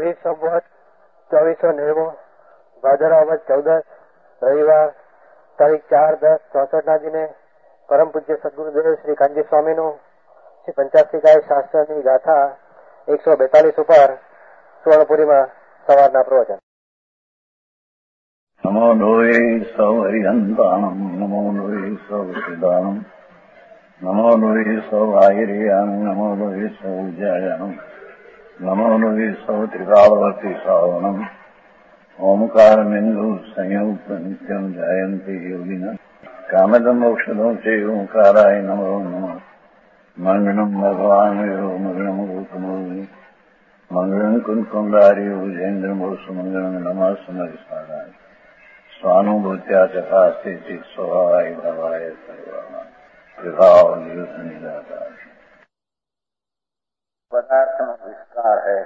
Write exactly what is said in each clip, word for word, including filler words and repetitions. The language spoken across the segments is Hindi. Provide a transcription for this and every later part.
श्री संवत चौबीस सौ नेવું ભાદરવા વદ ચૌદસ રવિવાર તારીખ ચાર દસ ચોસઠ ના દિને પરમ પૂજ્ય સદગુરુદેવ શ્રી કાનજી સ્વામીનું શ્રી પંચાશીકાય શાસ્ત્રની ગાથા એકસો બેતાલીસ ઉપર સુવર્ણપુરીમાં સવારના પ્રવચન. નમો લોહે સૌ હરિહંતાણમ નમો લોહે સૌ સિદ્ધાણમ નમો લોહે સૌ આહિર્યામ નમો લોહે સૌ જયાનમ નમો લોહે સૌ ત્રિકાળવતી શ્રાવણમ ઓમકારમેન્દુ સંયુક્ત નિત્યમ જયંતી યોગિના કામદમ ઔષધો છે ઓંકારાય નમો નમઃ. મંગળમ ભગવાન મંગળમ ગૌતમો મંગળમ કુંકુંડાર્યો જૈન્દ્રમો સુમંગળમ નમઃ સમરિસ્મરાય સ્વાનુભૂત્યા ચકાસ્તે ચિત સ્વભાવાય ભવાય સર્વમાં વિભાવ નિદાતા. पदार्थ में विस्तार है.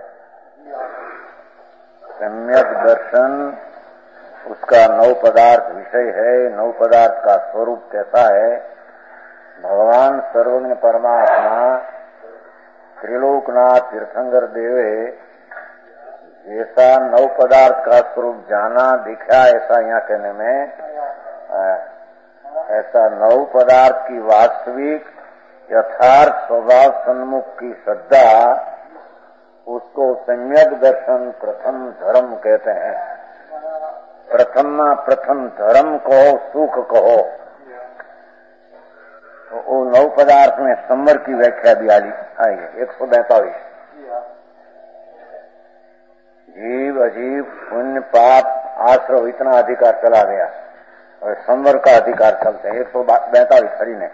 सम्यक दर्शन उसका नव पदार्थ विषय है. नव पदार्थ का स्वरूप कैसा है? भगवान सर्वज्ञ परमात्मा त्रिलोकनाथ तीर्थंकर देवे जैसा नव पदार्थ का स्वरूप जाना दिखा, ऐसा यहाँ कहने में ऐसा नव पदार्थ की वास्तविक यथार्थ स्वभाव सन्मुख की श्रद्धा, उसको सम्यक दर्शन प्रथम धर्म कहते हैं. प्रथम प्रथम धर्म कहो, सुख कहो. तो वो नव पदार्थ में संवर की व्याख्या भी आई है एक सौ बैतालीस. जीव अजीव पुण्य पाप आश्रव इतना अधिकार चला गया और संवर का अधिकार चलते हैं. एक सौ बैतालीस हरि ने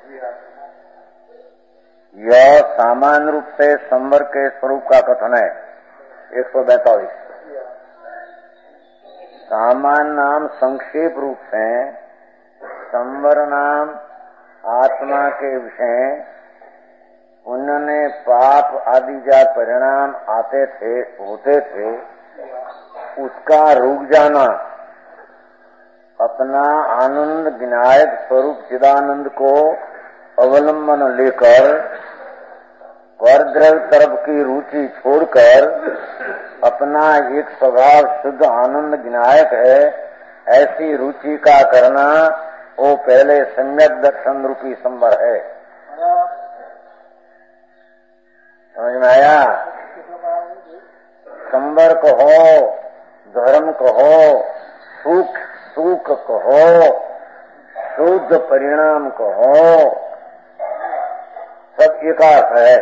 यह सामान्य रूप से संवर के स्वरूप का कथन है. एक सौ बैतालीस सामान्य नाम संक्षेप रूप से संवर नाम आत्मा के विषय उन्होंने पाप आदि जा परिणाम आते थे होते थे, उसका रुक जाना, अपना आनंद विनायक स्वरूप चिदानंद को अवलंबन लेकर परद्रव्य तरफ की रुचि छोड़कर अपना एक स्वभाव शुद्ध आनंद विनायक है ऐसी रुचि का करना, वो पहले सम्यक दर्शन रूपी संवर है. समझ में आया? संवर कहो, धर्म कहो, सुख सुख कहो, शुद्ध परिणाम कहो, सब एक अर्थ है.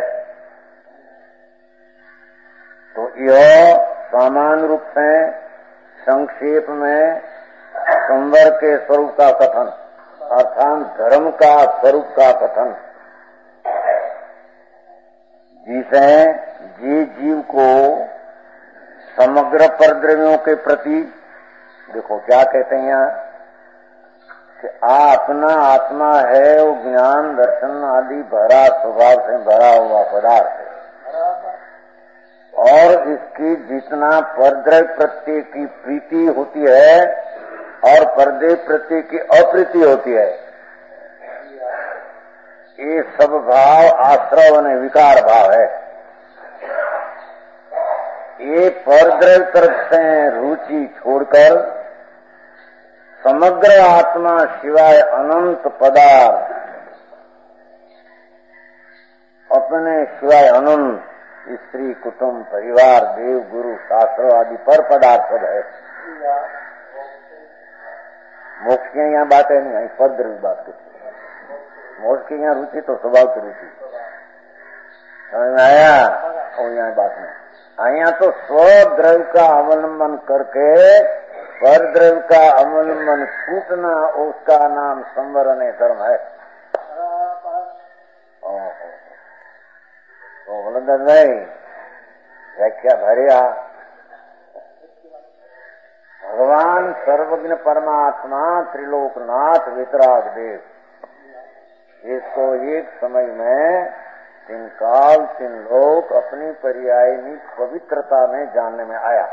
तो यह सामान्य रूप से संक्षेप में संवर के स्वरूप का कथन अर्थात धर्म का स्वरूप का कथन, जिसे जी जीव को समग्र परद्रव्यों के प्रति, देखो क्या कहते हैं यहाँ कि आ अपना आत्मा है वो ज्ञान दर्शन आदि भरा स्वभाव से भरा हुआ पदार्थ है और इसकी जितना परद्रव्य प्रत्यय की प्रीति होती है और परदेव प्रत्यय की अप्रीति होती है, ये सब भाव आश्रव ने विकार भाव है. ये परद्रव्य तरफ से रुचि छोड़कर समग्र आत्मा शिवाय अनंत पदार्थ अपने शिवाय अनंत स्त्री कुटुंब परिवार देव गुरु शास्त्र आदि पर पदार्थ सब है. मोक्ष की यहाँ बात है नहीं, परद्रव्य बात करती. मोक्ष की यहाँ रुचि तो स्वभाव की रुचि. समझ में आया? और यहाँ बात नहीं. यहाँ तो स्वद्रव्य का अवलंबन करके परद्रव्य का अवलंबन छूटना, उसका नाम संवरण धर्म है. तो बोलंदर नहीं व्याख्या भरिया. भगवान सर्वज्ञ परमात्मा त्रिलोकनाथ वितराग देव, इसको एक समय में तीन काल तीन लोक अपनी पर्यायनी पवित्रता में जानने में आया.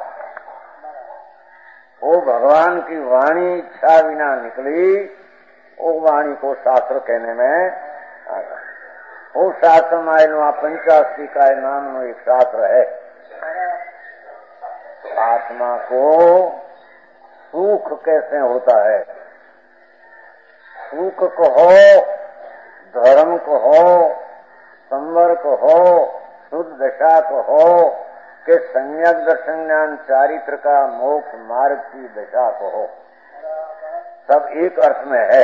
वो भगवान की वाणी इच्छा बिना निकली, वो वाणी को शास्त्र कहने में आया. वो शास्त्र मायलवा पंचाशी का नाम नो एक शास्त्र है. आत्मा को सुख कैसे होता है। सुख कहो, धर्म कहो, संवर कहो, शुद्ध दशा कहो कि सम्यक दर्शन ज्ञान चारित्र का मोक्ष मार्ग की दशा कहो, सब एक अर्थ में है।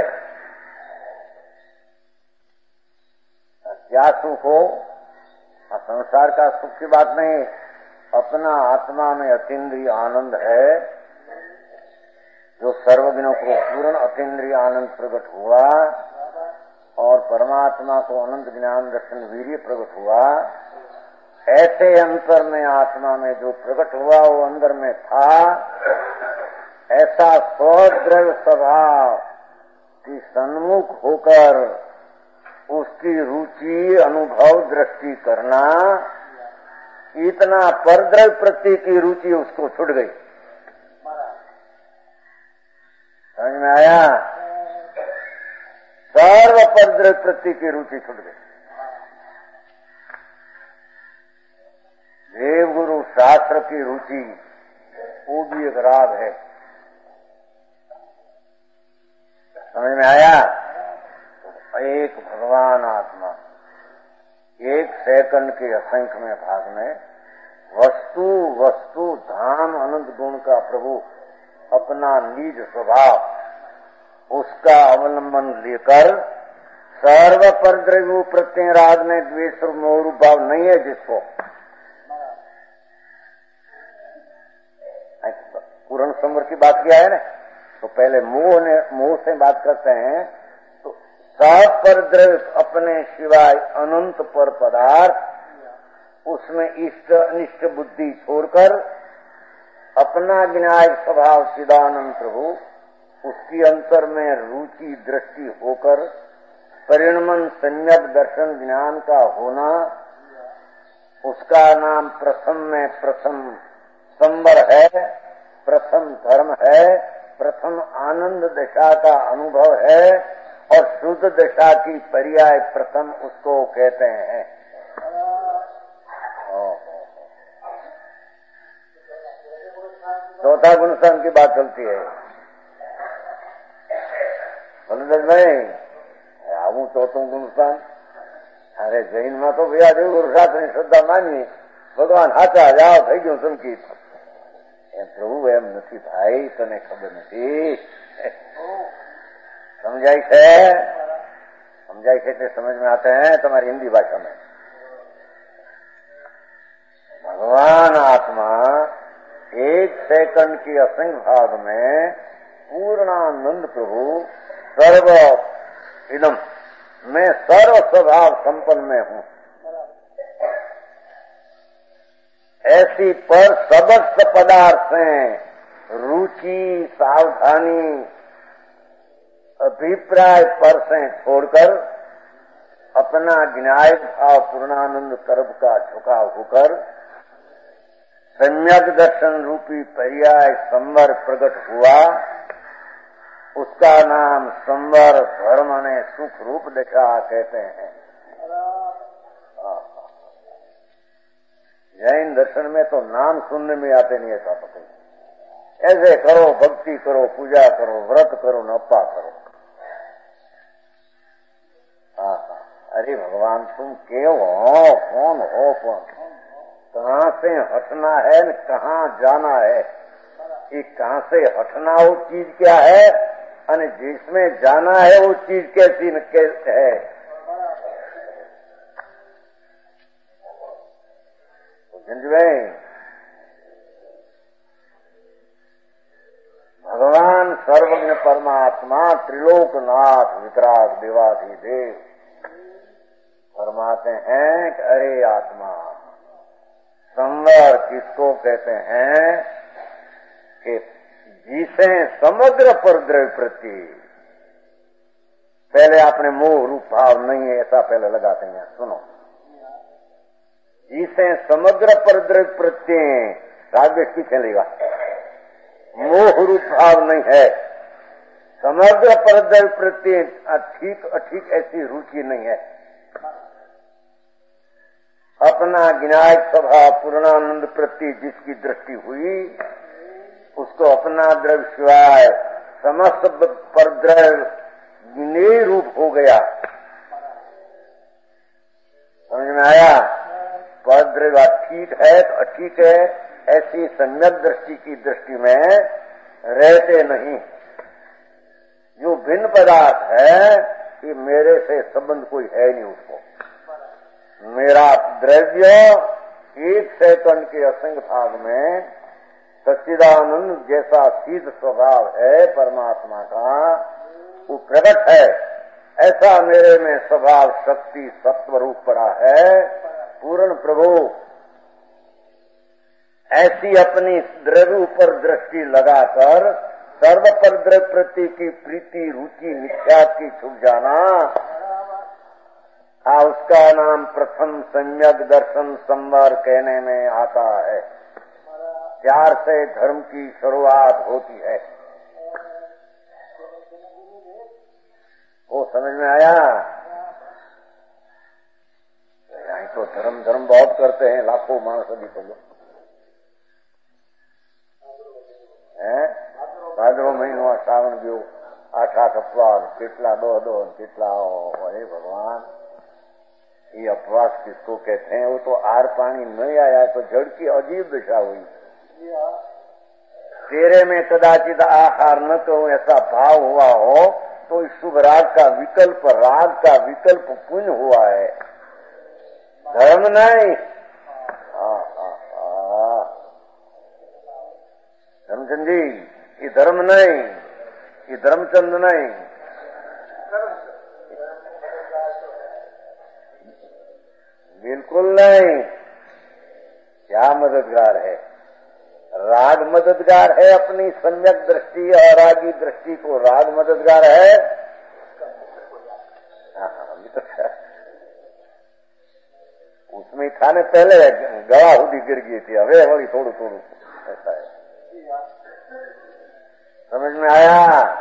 क्या सुख हो? संसार का सुख की बात नहीं, अपना आत्मा में अतीन्द्रिय आनंद है, जो सर्वगुणों को पूर्ण अतीन्द्रिय आनंद प्रकट हुआ और परमात्मा को अनंत ज्ञान दर्शन वीर्य प्रकट हुआ। ऐसे अंतर में आत्मा में जो प्रकट हुआ वो अंदर में था। ऐसा स्वद्रव्य स्वभाव की सन्मुख होकर उसकी रुचि अनुभव दृष्टि करना, इतना परद्रव्य प्रति की रुचि उसको छूट गई। समझ में आया? सर्व परद्रव्य प्रति की रुचि छूट गई। देवगुरु शास्त्र की रुचि वो भी एक राग है। समझ में आया? एक भगवान आत्मा एक सेकंड के असंख्य में भाग में वस्तु वस्तु धाम अनंत गुण का प्रभु अपना निज स्वभाव उसका अवलंबन लेकर सर्व परद्रव्य प्रत्यय राग में द्वेष और मोह भाव नहीं है जिसको। पूर्ण संवर की बात किया है ना, तो पहले मोह ने मोह से बात करते हैं तो सब परद्रव्य अपने सिवाय अनंत पर पदार्थ उसमें इष्ट अनिष्ट बुद्धि छोड़कर अपना विनायक स्वभाव चिदानंद प्रभु उसकी अंतर में रुचि दृष्टि होकर परिणमन सम्यक दर्शन ज्ञान का होना, उसका नाम प्रथम में प्रथम संवर है, प्रथम धर्म है, प्रथम आनंद दशा का अनुभव है और शुद्ध दशा की पर्याय प्रथम उसको कहते हैं। चौथा गुणस्थान की बात चलती है। बोले भाई आવું ચોથું ગુણસ્થાન, अरे जैन में तो भैया देव गुरु शास्त्र श्रद्धा मानी भगवान हाचा जाओ થઈ ગયું સંકિત। प्रभु एम नहीं भाई तने खबर नहीं समझाई है समझाई है समझ में आते हैं तुम्हारी हिंदी भाषा में। भगवान आत्मा एक सेकंड की असंख्य भाग में पूर्णानंद प्रभु सर्व इदम मैं सर्व स्वभाव संपन्न में हूँ, ऐसी पर समस्त पदार्थ से रुचि सावधानी अभिप्राय पर से छोड़कर अपना ज्ञाय भाव पूर्णानंद कर्म का झुकाव होकर सम्यक दर्शन रूपी पर्याय संवर प्रकट हुआ। उसका नाम संवर धर्म ने सुख रूप दशा कहते हैं। जैन दर्शन में तो नाम सुनने में आते नहीं, ऐसा पता ऐसे करो भक्ति करो पूजा करो व्रत करो नप्पा करो। हाँ अरे भगवान तुम क्यों हो, कौन हो, कौन कहाँ से हटना है न कहाँ जाना है, ये कहाँ से हटना वो चीज क्या है और जिसमें जाना है वो चीज कैसी न कैसे है। भगवान सर्वज्ञ परमात्मा त्रिलोकनाथ वितराग देवाधिदेव फरमाते हैं कि अरे आत्मा संवर किसको कहते हैं कि जिसे समग्र परद्रव्य प्रति, पहले आपने मोह रूप भाव नहीं है ऐसा पहले लगाते हैं, सुनो, जिसे समग्र परद्रव्य प्रत्यय रागवेश पीछे लेगा, मोह रूप भाव नहीं है, समग्र परद्रव्य प्रत्यय ठीक अठीक ऐसी रुचि नहीं है, अपना ज्ञायक स्वभाव पूर्णानंद प्रति जिसकी दृष्टि हुई, उसको अपना द्रव्य शिवाय समस्त परद्रव्य ज्ञेय रूप हो गया। समझ में आया? परद्रव्य ठीक है तो अठीक है, ऐसी सम्यक दृष्टि की दृष्टि में रहते नहीं। जो भिन्न पदार्थ है कि मेरे से संबंध कोई है नहीं उसको। मेरा द्रव्य एक सेकंड के असंग भाग में सच्चिदानंद जैसा सीध स्वभाव है परमात्मा का, वो प्रकट है। ऐसा मेरे में स्वभाव शक्ति सत्व रूप पड़ा है पूर्ण प्रभु। ऐसी अपनी द्रव्य ऊपर दृष्टि लगाकर सर्व पर द्रव्य प्रति की प्रीति रुचि निख्यात की छूट जाना, आ उसका नाम प्रथम सम्यक दर्शन संवर कहने में आता है। प्यार से धर्म की शुरुआत होती है। वो समझ में आया? यहाँ तो धर्म धर्म बहुत करते हैं लाखों मानस अभी तो लोग हैं। भाद्रो महीनो श्रावण गयो, आठ आठ अपवाद, કેટલા दो दो કેટલા हे भगवान, ये अपवास किसको कहते हैं? वो तो आर पानी नहीं आया तो जड़ की अजीब दशा हुई। तेरे में कदाचित आहार न कहूं ऐसा भाव हुआ हो तो इस शुभ राग का विकल्प, राग का विकल्प पुण्य हुआ है, धर्म नहीं। धर्मचंद जी, ये धर्म नहीं, ये धर्मचंद नहीं, बिल्कुल नहीं। क्या मददगार है? राग मददगार है अपनी सम्यक दृष्टि और रागी दृष्टि को राग मददगार है। उसमें खाने पहले गला हुदी गिर गई थी, अवे वही थोड़ू थोड़ू ऐसा है। समझ में आया?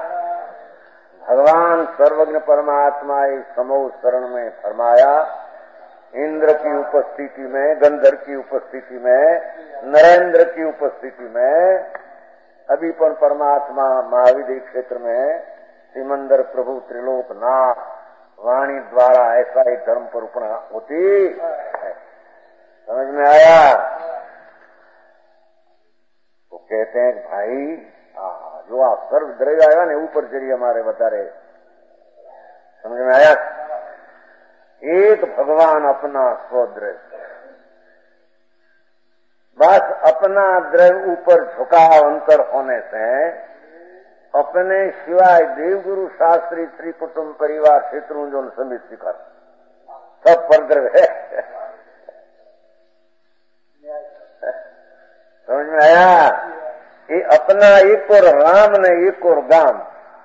भगवान सर्वज्ञ परमात्मा इस समूह शरण में फरमाया, इंद्र की उपस्थिति में, गंधर्व की उपस्थिति में, नरेंद्र की उपस्थिति में, अभी पर परमात्मा महाविद्य क्षेत्र में सिमंदर प्रभु त्रिलोकनाथ वाणी द्वारा ऐसा ही धर्म पर उपना होती है। समझ में आया? तो कहते हैं भाई जो आप सर्व द्रव्य आया ने ऊपर चलिए हमारे बता रहे। समझ में आया? एक भगवान अपना स्वद्रव्य, बस अपना द्रव्य ऊपर झुकाव अंतर होने से अपने सिवाय देवगुरु शास्त्री श्री कुटुंब परिवार क्षेत्रों जो समित शिखर सब पर द्रव्य है। समझ में आया? ये अपना एक और राम ने एक और गाम,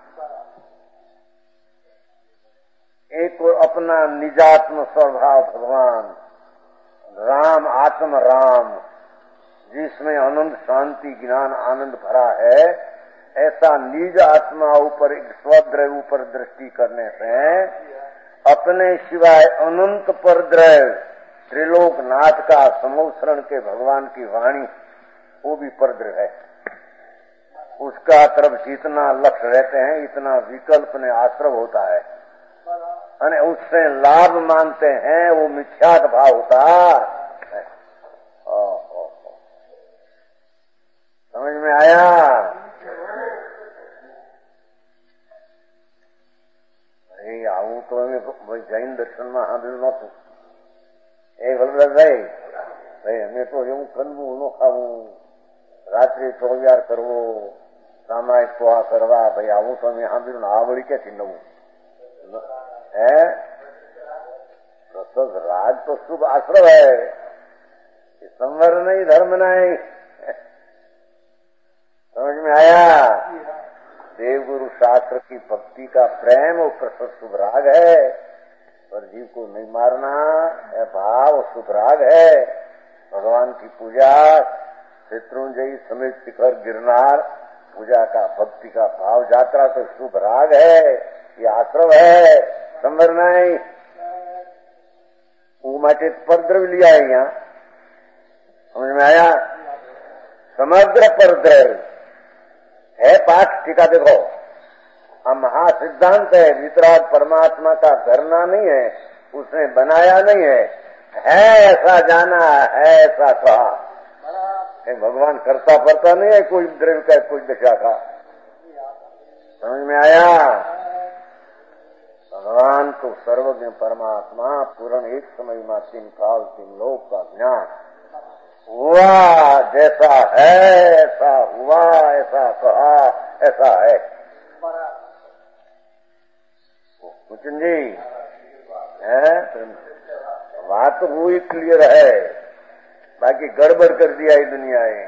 एक और अपना निजात्म स्वभाव भगवान राम, आत्म राम, जिसमें अनंत शांति ज्ञान आनंद भरा है, ऐसा निज आत्मा ऊपर एक स्वद्रव्य ऊपर दृष्टि करने से अपने सिवाय अनंत पर द्रव्य त्रिलोकनाथ का समूह के भगवान की वाणी वो भी परद्रव्य है। उसका तरफ जितना लक्ष्य रहते हैं इतना विकल्प ने आश्रव होता है, और उससे लाभ मानते हैं, वो मिथ्यात भाव होता है। समझ में आया? अरे आऊ तो जैन दर्शन में સાંભળ્યું નતું। એ વલ્લભભાઈ ભાઈ અમે તો એવું કરવું ન ખાવું, રાત્રે ચોવિયાર કરવો, સામાયિક પોહા કરવા, ભાઈ આવું તો અમે સાંભળ્યું આ વળી ક્યાંથી નવું है? तो राज तो शुभ आश्रय है, संवर नहीं, धर्म नहीं। समझ में आया? देवगुरु शास्त्र की भक्ति का प्रेम और प्रशस्त शुभ राग है, पर जीव को नहीं मारना यह भाव शुभ राग है। भगवान की पूजा शत्रुंजयी समेत शिखर गिरनार पूजा का भक्ति का भाव यात्रा तो शुभ राग है, ये आश्रव है, संवर नहीं। वो માટે परद्रव्य लिया है यहाँ, समझ में आया? समग्र परद्रव्य है पाठ, टीका देखो। अब महासिद्धांत है, वितराग परमात्मा का करना नहीं है, उसने बनाया नहीं है, है ऐसा जाना, है ऐसा कहा। भगवान करता पड़ता नहीं है कोई द्रव्य का, कोई दशा का। समझ में आया? भगवान तो सर्वज्ञ परमात्मा, पूर्ण एक समय में तीन काल तीन लोक का ज्ञान हुआ, जैसा है ऐसा हुआ, ऐसा कहा ऐसा है। कुचन जी है, बात तो वो ही क्लियर है, बाकी गड़बड़ कर दिया है दुनिया है।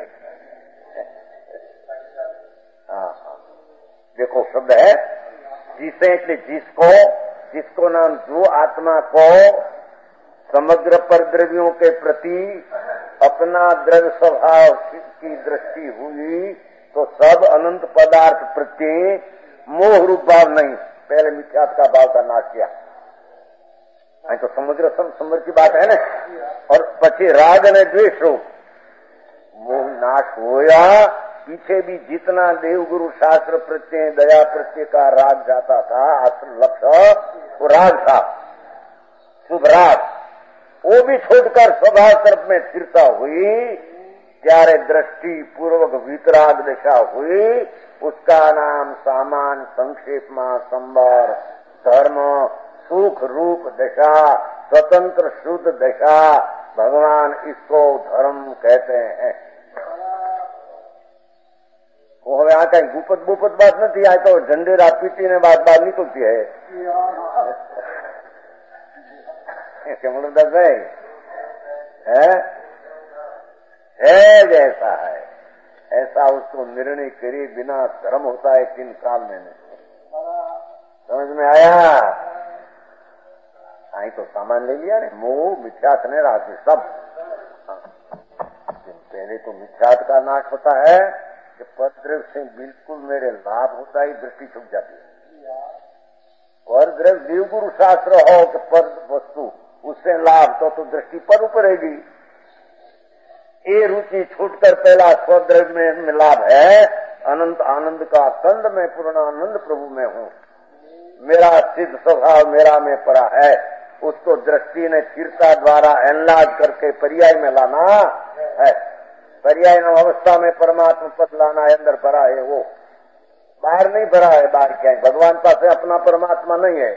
हाँ हाँ, देखो शब्द है जिसे, जिसको जिसको नाम जो आत्मा को समग्र परद्रव्यों के प्रति अपना द्रव्य स्वभाव की दृष्टि हुई तो सब अनंत पदार्थ प्रत्यय मोह रूप भाव नहीं, पहले मिथ्यात्व का भाव का नाश किया। तो समुद्र समर की बात है ना, और पछी राग ने द्वेष रूप मोह नाश होया। पीछे भी जितना देवगुरु शास्त्र प्रत्यय दया प्रत्यय का राग जाता था, असल लक्ष्य वो राग था, शुभ राग, वो भी छोड़कर स्वभाव तरफ में स्थिरता हुई, ત્યારે दृष्टि पूर्वक वितराग दशा हुई, उसका नाम सामान संक्षेप में संवर धर्म सुख रूप दशा, स्वतंत्र शुद्ध दशा, भगवान इसको धर्म कहते हैं। वो હવે આ કઈ ગુપત ગુપત बात नहीं, आ तो झंडेरा पीटी ने बात बात निकलती है। समझदार भाई है, है जैसा है ऐसा उसको निर्णय करे बिना धर्म होता है तीन काल में। समझ में आया? आई तो सामान ले लिया ने, मोह मिथ्यात ने राशि सब। पहले तो मिथ्यात का नाश होता है कि परद्रव्य से बिल्कुल मेरे लाभ होता ही दृष्टि छूट जाती है। परद्रव्य देवगुरु शास्त्र हो कि पर वस्तु उससे लाभ तो, तो दृष्टि पर ऊपर रहेगी। ये रुचि छूटकर पहला स्वद्रव्य में, में लाभ है, अनंत आनंद का कंद में पूर्ण आनंद प्रभु में हूँ, मेरा सिद्ध स्वभाव मेरा में पड़ा है, उसको दृष्टि ने चिरता द्वारा एनलाज करके पर्याय में लाना है। पर्याय अवस्था में परमात्मा पद लाना है, अंदर भरा है, वो बाहर नहीं भरा है। बाहर क्या है? भगवान पास अपना परमात्मा नहीं है।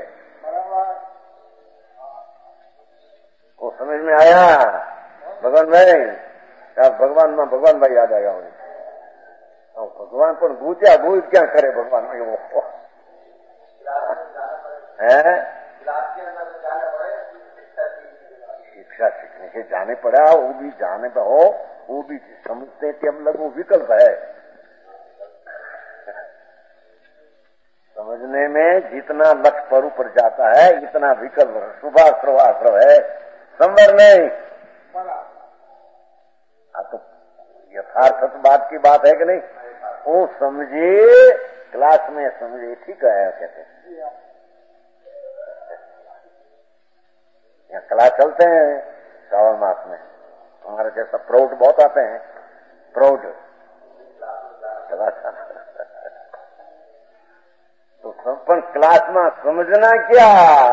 वो समझ में आया? भगवान भाई, भगवान में भगवान भाई याद आया मुझे। भगवान पर गूंजा गूंज क्या करे भगवान में वो है? शिक्षा सीखने के जाने पड़ा, वो भी जाने पर हो, वो भी समझते कि हम लोग वो विकल्प है। समझने में जितना लक्ष्य पर ऊपर जाता है इतना विकल्प शुभाश्रव आश्रव है, संवर नहीं। हाँ तो यथार्थ बात की बात है कि नहीं? वो समझे, क्लास में समझे, ठीक है कहते हैं। यहाँ क्लास चलते हैं श्रावण मास में, हमारे जैसा प्रौढ़ बहुत आते हैं, प्रौढ़ तो संपन्न क्लास में समझना क्या,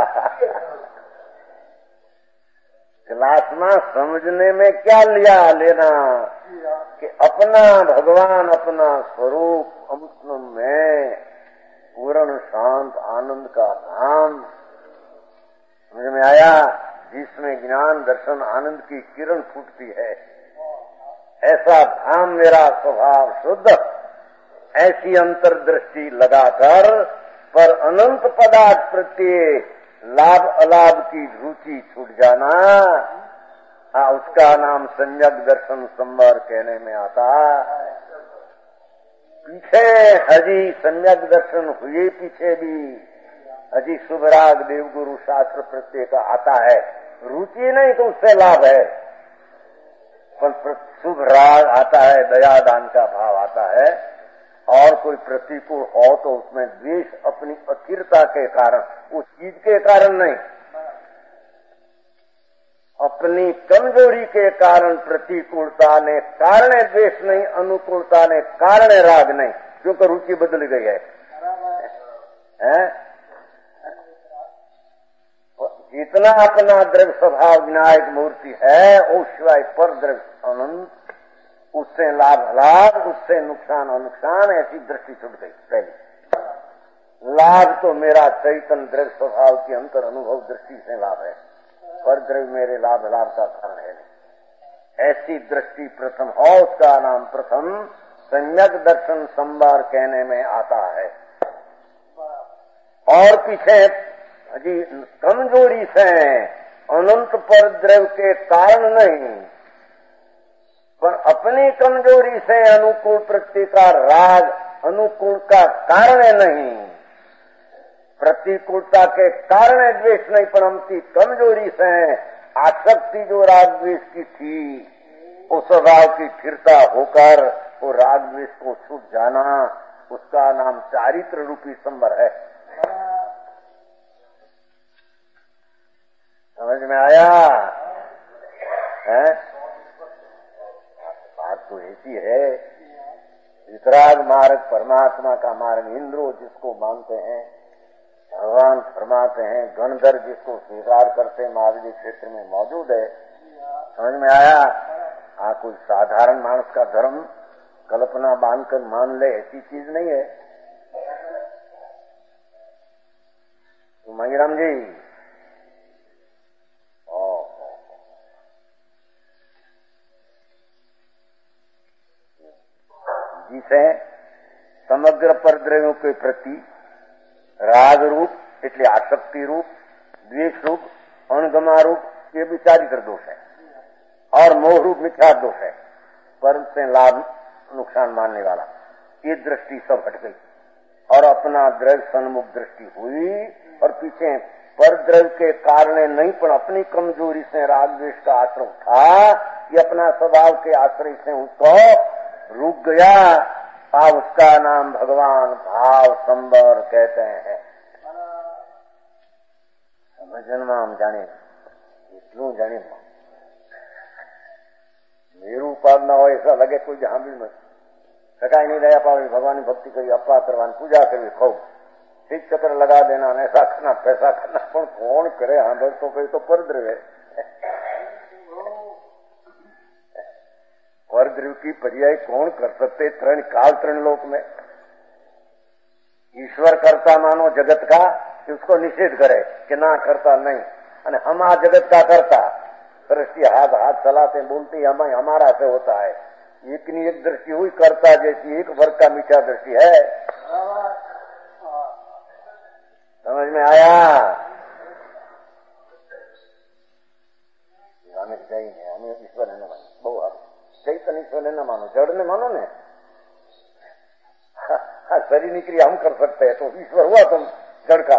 क्लास में समझने में क्या लिया लेना कि अपना भगवान अपना स्वरूप अमृत में पूर्ण शांत आनंद का धाम समझ में आया, जिसमें ज्ञान दर्शन आनंद की किरण फूटती है, ऐसा धाम मेरा स्वभाव शुद्ध। ऐसी अंतर्दृष्टि लगाकर पर अनंत पदार्थ प्रत्यय लाभ अलाभ की रुचि छूट जाना, आ, उसका नाम संयक दर्शन संवर कहने में आता। पीछे हजी सम्यक दर्शन हुए, पीछे भी हजी शुभराग देवगुरु शास्त्र प्रत्यय का आता है, रुचि नहीं तो उससे लाभ है, पर शुभ राग आता है, दया दान का भाव आता है, और कोई प्रतिकूल हो तो उसमें द्वेष अपनी अस्थिरता के कारण, उस चीज के कारण नहीं। अपनी कमजोरी के कारण प्रतिकूलता ने कारण द्वेष नहीं, अनुकूलता ने कारण राग नहीं, क्योंकि रुचि बदल गई है, है? जितना अपना द्रव्य स्वभाव विनायक मूर्ति है उस शिवाय पर द्रव्य अनंत, उससे लाभ लाभ, उससे नुकसान अनुकसान, ऐसी दृष्टि छूट गई। पहली लाभ तो मेरा चैतन्य द्रव्य स्वभाव की अंतर अनुभव दृष्टि से लाभ है, पर द्रव्य मेरे लाभ लाभ का कारण है नहीं। ऐसी दृष्टि प्रथम हो, उसका नाम प्रथम सम्यक दर्शन संवार कहने में आता है। और पीछे जी कमजोरी से अनंत पर द्रव्य के कारण नहीं, पर अपनी कमजोरी से अनुकूल प्रति का राग अनुकूल का कारण नहीं, प्रतिकूलता के कारण द्वेष नहीं, पर हमकी कमजोरी से आसक्ति जो राग द्वेष की थी उस स्वभाव की स्थिरता होकर वो राग द्वेष को छूट जाना, उसका नाम चारित्र रूपी संवर है। समझ में आया है? बात तो ऐसी है, वितराग मार्ग परमात्मा का मार्ग, इंद्रो जिसको मानते हैं, भगवान फरमाते हैं, गणधर जिसको स्वीकार करते महावीर क्षेत्र में मौजूद है। समझ में आया? आ कोई साधारण मानस का धर्म कल्पना बांधकर मान ले ऐसी चीज नहीं है। तो मंगराम जी जिसे समग्र परद्रव्यों के प्रति राग रूप એટલે आसक्ति रूप, द्वेष रूप, अणगमा रूप, ये भी चारित्र दोष है, और मोह रूप मिथ्या दोष है, पर से लाभ नुकसान मानने वाला, ये दृष्टि सब हट गई और अपना द्रव्य सन्मुख दृष्टि हुई। और पीछे पर द्रव्य के कारण नहीं, पर अपनी कमजोरी से राग द्वेष का आश्रय था, ये अपना स्वभाव के आश्रय से उसको रुक गया, आ उसका नाम भगवान भाव संवर कहते हैं। समझन हम जाने એટલું જાણે मेरू पाद ना हो ऐसा लगे कोई जहां भी मत सकाई नहीं दया पावे, भगवान की भक्ति करी, अप्पा करवानी, पूजा करवी, खूब ठीक चक्र लगा देना, ऐसा करना, पैसा करना, पर कौन करे? हाँ बस तो कहीं तो परद्रव्य परद्रव्य की पर्याय कौन कर सकते? त्रण काल त्रण लोक में ईश्वर करता मानो जगत का, उसको निषेध करे कि ना करता नहीं, अने हम आ जगत का करता दृष्टि हाथ हाथ चलाते बोलते हम हमारा से होता है। एक नी एक दृष्टि हुई करता जैसी, एक वर्ग का मीठा दृष्टि है। समझ में आया? हमें चाहिए, हमें ईश्वर है न मानो, बहुत चैतन्य ईश्वर है न मानो, जड़ ने मानो ने। हाँ, शरीर निकली हम कर सकते हैं, तो ईश्वर हुआ तुम जड़ का।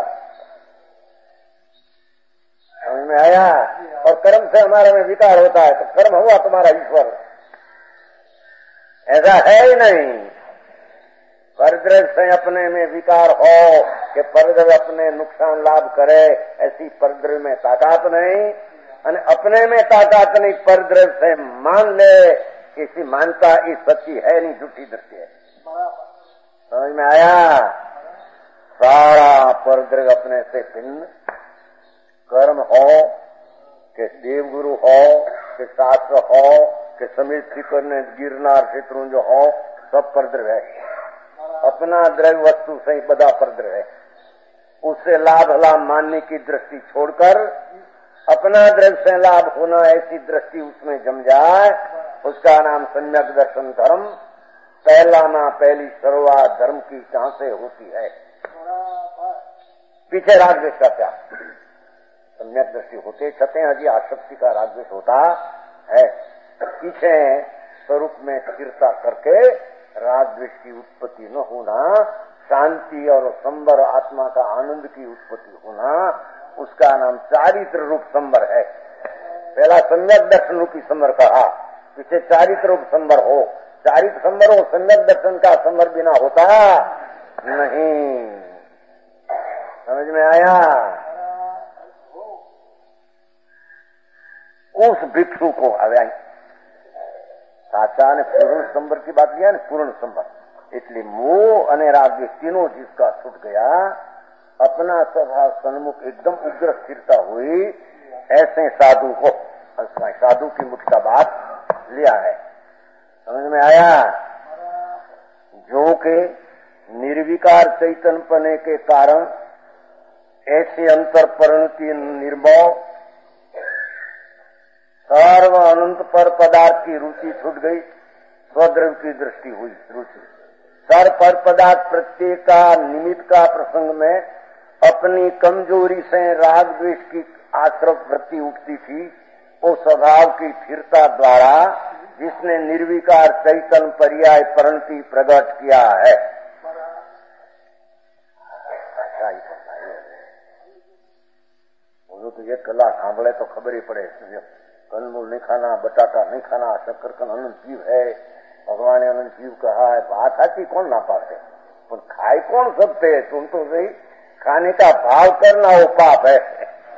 समझ में आया? और कर्म से हमारे में विकार होता है, तो कर्म हुआ तुम्हारा ईश्वर, ऐसा है ही नहीं। परद्रव्य से अपने में विकार हो कि परद्रव्य अपने नुकसान लाभ करे, ऐसी परद्रव्य में ताकत नहीं, और अपने में ताकत नहीं, परद्रव्य से मान ले, इसी मानता इस सच्ची है नहीं, झूठी दृष्टि है। समझ में आया? सारा परद्रव्य अपने से भिन्न, कर्म हो कि देवगुरु हो कि शास्त्र हो कि समित करने गिरनार क्षेत्रों जो हो, सब परद्रव्य है। अपना द्रव्य वस्तु से ही बड़ा परद्रव्य है, उससे लाभ लाभ मानने की दृष्टि छोड़कर अपना द्रव्य से लाभ होना ऐसी दृष्टि उसमें जम जाए, उसका नाम सम्यक दर्शन धर्म। पहला ना पहली शुरुआत धर्म की कहां से होती है? पीछे राग द्वेष का त्याग। सम्यक दृष्टि होते छते हजी आसक्ति का राग द्वेष होता है, पीछे स्वरूप में स्थिरता करके राग द्वेष की उत्पत्ति न होना, शांति और संवर आत्मा का आनंद की उत्पत्ति होना, उसका नाम चारित्र रूप संवर है। पहला सम्यक दर्शन रूपी संवर कहा, पीछे चारित्र रूप संवर हो। चारित्र संवर हो, सम्यक दर्शन का संवर बिना होता नहीं। समझ में आया? उस भिक्षु को हव्या साचा ने पूर्ण संबर की बात किया ने पूर्ण संबर એટલે मोह અને राग तीनों जिसका छूट गया, अपना स्वभाव सन्मुख एकदम उग्र स्थिरता हुई, ऐसे साधु को साधु की मुख का बात लिया है। समझ में आया? जो के निर्विकार चैतन्य पने के कारण ऐसे अंतर परिणति निर्मोह सर्व अनंत पर पदार्थ की रुचि छूट गई, स्वद्रव्य की दृष्टि हुई रुचि। सर पर पदार्थ प्रत्येक का निमित्त का प्रसंग में अपनी कमजोरी से राग द्वेष की आश्रव वृत्ति उठती थी, वो स्वभाव की स्थिरता द्वारा जिसने निर्विकार चैतन्य पर्याय परिणति प्रकट किया है। बोलो तो ये कला सांभले तो खबर ही पड़े, कंदमूल नहीं खाना, बटाटा नहीं खाना, शक्कर अनंत जीव है, भगवान ने अनंत जीव कहा है, बात आती कौन ना पाते, पर खाए कौन सकते है? तुम तो सही, खाने का भाव करना वो पाप है।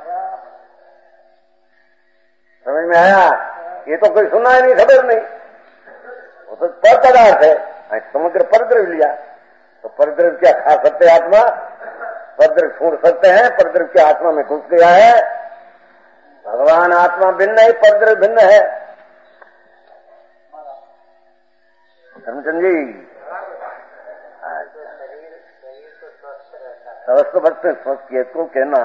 समझ में आया? ये तो कोई सुना ही नहीं, खबर नहीं, वो तो पर पदार्थ है। समुद्र परद्रव्य लिया तो परद्रव्य क्या खा सकते आत्मा? परद्रव्य छोड़ सकते हैं? परद्रव्य क्या आत्मा में घुस गया है? भगवान आत्मा भिन्न है, परद्रव्य भिन्न है। धर्मचंद जी स्वस्थ भक्त स्वस्थ किए तो कहना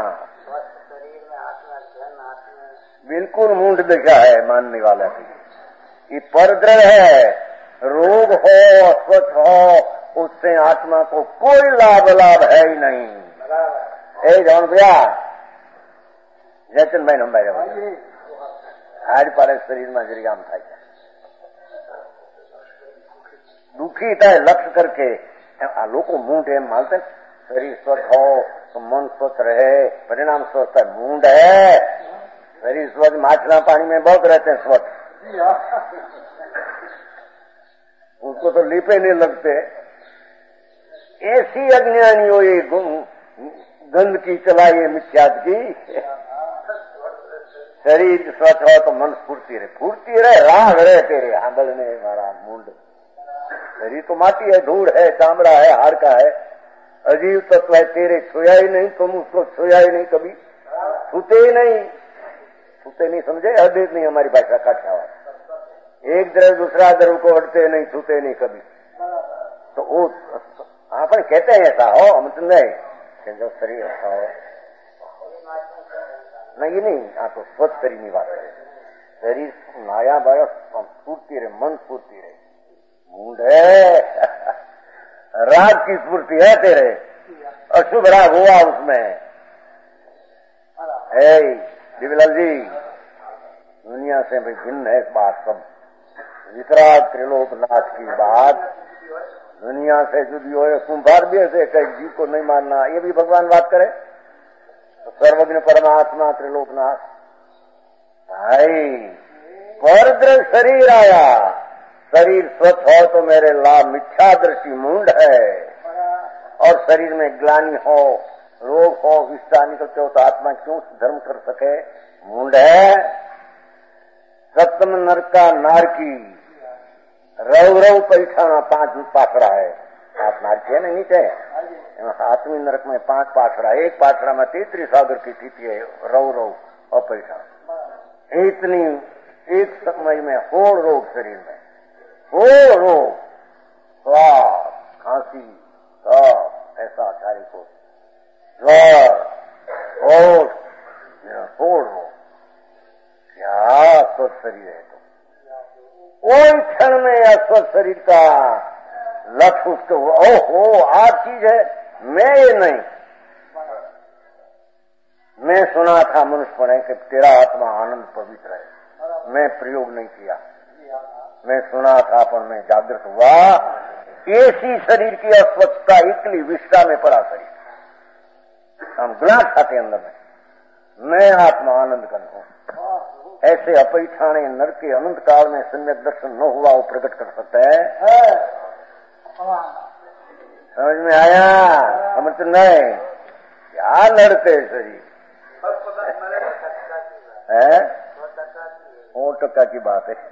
बिल्कुल मूंड दिशा है मानने वाला की। ये परद्रव्य है, रोग हो अस्वस्थ हो उससे आत्मा को कोई लाभ लाभ है ही नहीं। ए जौन भैया जयचंद भाई नंबर आज पारे शरीर में जरिए आम થાય છે, दुखी થાય लक्ष्य करके आ लोग मूंड एम मानते, शरीर स्वस्थ हो तो मन स्वस्थ रहे, परिणाम स्वस्थ है। मूंड है, शरीर स्वस्थ माछला पानी में बहुत रहते हैं स्वस्थ, उसको तो लीपे नहीं लगते। ऐसी अज्ञानियों ये गंद की चलाइए मिथ्यात की। शरीर स्वस्थ हो तो मन फूर्ती रहे, फूर्ती रहे, राग रहे तेरे आंदोलन मारा मूंड। शरीर तो माटी है, धूड़ है, चामड़ा है, हाड़ का है, अजीब तत्व है, तेरे छुया ही नहीं, तुम उसको छुया ही नहीं, कभी छूते ही नहीं, छूते नहीं समझे? हृदय नहीं हमारी भाषा काठियावाड़, एक द्रव दूसरा द्रव को हटते नहीं, छूते नहीं कभी। तो वो आप कहते हैं ऐसा हो, हम तो नहीं जो शरीर ऐसा हो नहीं नहीं, आ तो स्वच्छ शरीर की बात है। शरीर नाया बाया फूर्ती रहे, मन फूर्ती रहे, मूड है राग की स्फूर्ति है तेरे, अशुभ राग हुआ उसमें। है दिव्यलाल जी, दुनिया से भाई भिन्न है इस बात, सब वितराग त्रिलोकनाथ की बात दुनिया से जुड़ी हो। कुंभार भी ऐसे कई जीव को नहीं मानना, ये भी भगवान बात करे तो सर्वज्ञ परमात्मा त्रिलोकनाथ भाई। परद्रव्य शरीर आया, शरीर स्वस्थ हो तो मेरे लाभ, मिथ्या दृष्टि मूंड है, और शरीर में ग्लानि हो, रोग हो, विष्टा निकलते हो तो आत्मा क्यों धर्म कर सके? मूंड है। सप्तम नरक का नारकी रव रव पैठाना पांच पाखड़ा है, सात नारकी है ना नीचे, सातवीं नरक में पांच पाखड़ा, एक पाखड़ा में तेतरी सागर की स्थिति है, रव रव और पैठा। इतनी एक समय में होड़ रोग शरीर में, हो रोग, श्वास, खांसी, कफ, ऐसा चारे को ज्वर, होठ, होड़ रोग, क्या स्वस्थ शरीर है? तो कोई क्षण में अस्वस्थ शरीर का लक्ष्य उसको, ओहो आज चीज है, मैं ये नहीं। मैं सुना था मनुष्य पढ़े कि तेरा आत्मा आनंद पवित्र है, मैं प्रयोग नहीं किया, मैं सुना था पर मैं जागृत हुआ। ऐसी शरीर की अस्वस्थता इकली विष्टा में पड़ा शरीर, हम ग्लास खाते अंदर में, मैं आत्मा आनंद कर हूं। ऐसे अपैठाने नरक के अनंत काल में सम्यक दर्शन न हुआ वो प्रकट कर सकता है। समझ में आया? समझ नहीं, क्या लड़ते शरीर है? वो टक्का की बात है।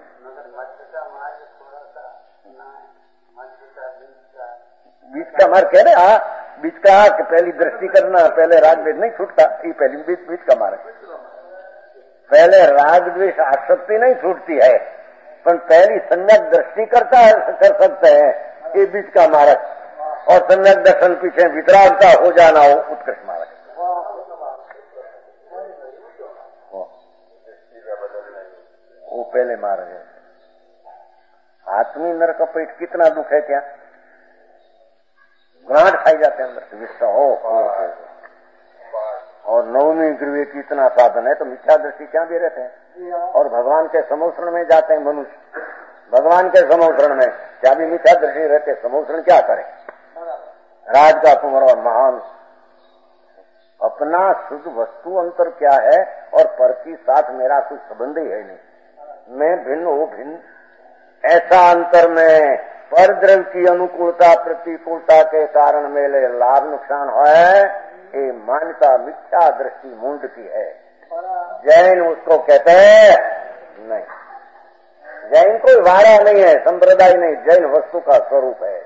बीच का मार कह रहे हाँ, बीच का कि पहली दृष्टि करना, पहले राग द्वेष नहीं छूटता, ये पहली बीच बीच का मार है। पहले राग द्वेष आसक्ति नहीं छूटती है, पर पहली सम्यक दृष्टि करता है, कर सकते हैं, ये बीच का मार्ग। और सम्यक दर्शन पीछे वितरागता हो जाना हो उत्कृष्ट मार्ग। वो पहले मार्ग है। आत्मी नर का पेट कितना दुख है, क्या गांठ खाई जाते हैं अंदर से, विश्व हो, हो, हो। और नवमी गृह की इतना साधन है तो मिथ्या दृष्टि क्या भी रहते हैं। और भगवान के समोषण में जाते हैं मनुष्य, भगवान के समोषण में क्या भी मिथ्या दृष्टि रहते, समोषण क्या करे। राज का कुंवर महान अपना शुद्ध वस्तु अंतर क्या है और पर की साथ मेरा कुछ संबंध ही है नहीं, मैं भिन्न हो भिन्न, ऐसा अंतर में पर द्रव्य की अनुकूलता प्रतिकूलता के कारण मेरे लाभ नुकसान है, ये मान्यता मिथ्या दृष्टि मूंड की है। जैन उसको कहते हैं नहीं, जैन कोई वाड़ा नहीं है, संप्रदाय नहीं, जैन वस्तु का स्वरूप है।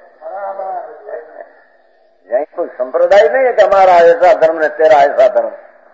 जैन कोई संप्रदाय नहीं है कि हमारा ऐसा धर्म है तेरा ऐसा धर्म।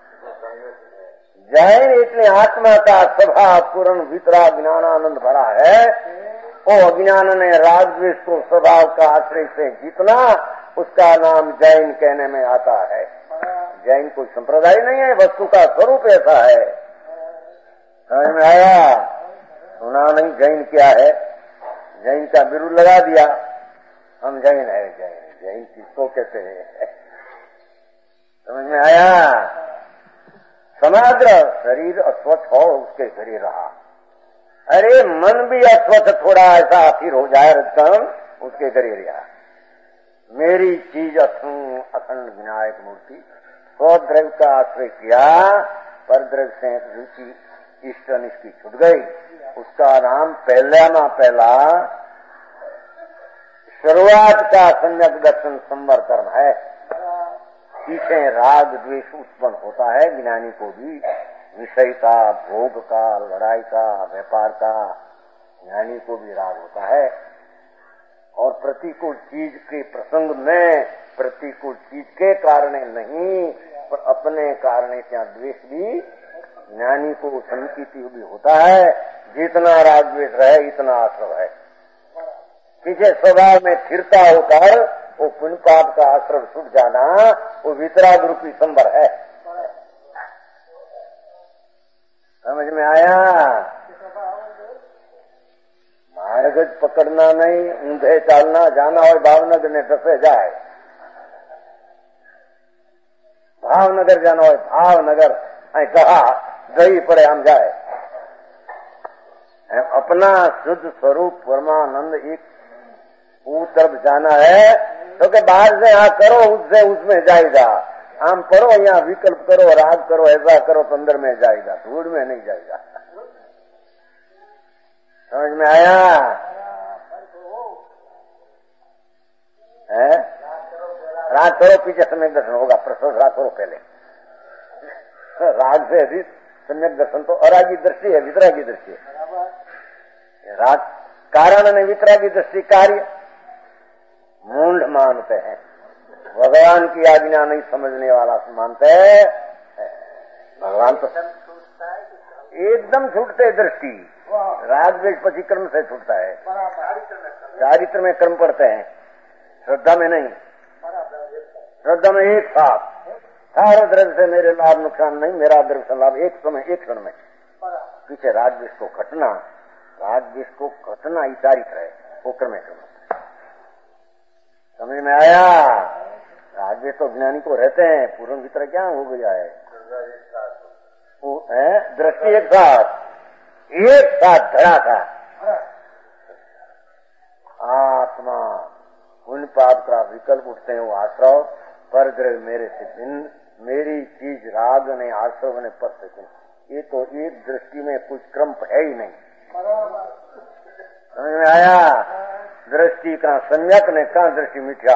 जैन इतनी आत्मा का स्वभाव पूर्ण वितरा ज्ञानानंद भरा है, वो अज्ञान ने राग द्वेष को स्वभाव का आश्रय से जीतना, उसका नाम जैन कहने में आता है। जैन कोई संप्रदाय नहीं है, वस्तु का स्वरूप ऐसा है। समझ में आया? सुना नहीं जैन क्या है, जैन का बिरुद लगा दिया, हम जैन है। जैन जैन किसको कहते हैं? समझ में आया? समग्र शरीर अस्वस्थ हो उसके घर रहा, अरे मन भी अस्वस्थ थोड़ा ऐसा फिर हो जाए रजकम, उसके घर रहा। मेरी चीज अथूं अखंड विनायक मूर्ति, स्वद्रव्य का आश्रय किया, पर द्रव्य से रुचि इष्ट अनिष्ट की छूट गई, उसका नाम पहला ना पहला शुरुआत का सम्यक दर्शन संवर कर्म है। पीछे राग द्वेष उत्पन्न होता है, ज्ञानी को भी विषय का, भोग का, लड़ाई का, व्यापार का, ज्ञानी को भी राग होता है। और प्रतिकूल चीज के प्रसंग में प्रतिकूल चीज के कारण नहीं, पर अपने कारण क्या द्वेष भी ज्ञानी को संकीर्ति भी होता है। जितना राग द्वेष रहे इतना आश्रव है। पीछे स्वभाव में स्थिरता होकर वो पुण्य पाप का आश्रम छूट जाना, वो वितराग रूपी संबर है। समझ में आया? मार्ग पकड़ना नहीं, ऊंधे चालना, जाना और भावनगर ने डसे जाए, भावनगर जाना हो भावनगर कहा गई पड़े हम जाए। अपना शुद्ध स्वरूप परमानंद एक वो तरफ जाना है, तो कि बाहर से यहाँ करो, उससे उसमें जाएगा। आम करो, यहाँ विकल्प करो, राग करो, ऐसा करो तो अंदर में जाएगा, धूड़ में नहीं जाएगा। समझ में आया? है राग करो, पीछे सम्यक दर्शन होगा। प्रशोध राग करो पहले, राग से अधिक सम्यक दर्शन तो अरागी दृष्टि है, वितरागी दृष्टि है। राग कारण ने वितरागी दृष्टि कार्य मूढ़ मानते हैं, भगवान की आज्ञा नहीं समझने वाला मानते हैं। भगवान तो एकदम छूटते दृष्टि, राग द्वेष पति कर्म से छूटता है, चारित्र में कर्म पड़ते हैं, श्रद्धा में नहीं। श्रद्धा में एक साथ सारे द्रव्य से मेरे लाभ नुकसान नहीं, मेरा द्रव्य से लाभ एक समय एक क्षण में। पीछे राग द्वेष को घटना, राग द्वेष को घटना ही चारित्र है, वो कर्म है। समझ में आया? राग द्वेष तो ज्ञानी को रहते हैं, पूर्ण भीतर क्या हो गया है, वो है दृष्टि एक साथ एक साथ धरा था। आत्मा पुण्य पाप का विकल्प उठते हैं, वो आश्रव पर द्रव्य मेरे से भिन्न, मेरी चीज राग ने आश्रव ने पर से, ये तो एक दृष्टि में कुछ क्रम है ही नहीं। समझ में आया? दृष्टि का सम्यक ने कहा दृष्टि मिथ्या।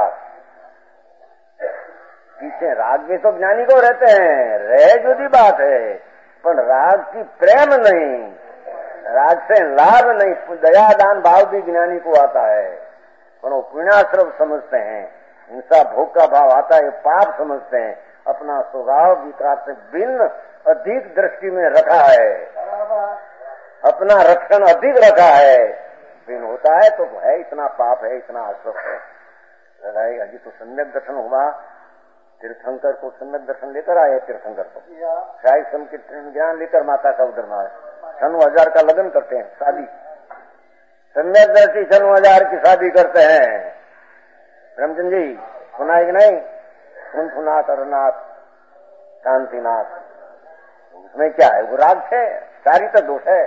पीछे राग भी तो ज्ञानी को रहते हैं, रह जुदी बात है, पर राग की प्रेम नहीं, राग से लाभ नहीं, दया दान भाव भी ज्ञानी को आता है, पर वो पुण्याश्रव समझते हैं, हिंसा भोग का भाव आता है, पाप समझते हैं, अपना स्वभाव विकार से भिन्न अधिक दृष्टि में रखा है, अपना रक्षण अधिक रखा है, भिन्न होता है तो है इतना पाप है, इतना आश्रव है। अभी तो सम्यक दर्शन हुआ, तीर्थंकर को सम्यक दर्शन लेकर आए, तीर्थंकर को शाही सम के ज्ञान लेकर माता का उधर में आए, छन हजार का लगन करते हैं, शादी सम्यक दर्शी छन हजार की शादी करते हैं। ब्रह्मचंद जी सुना है कि नहीं? कुंठनाथ अरनाथ शांतिनाथ, उसमें क्या है? वो राग है, सारी तो दोष है।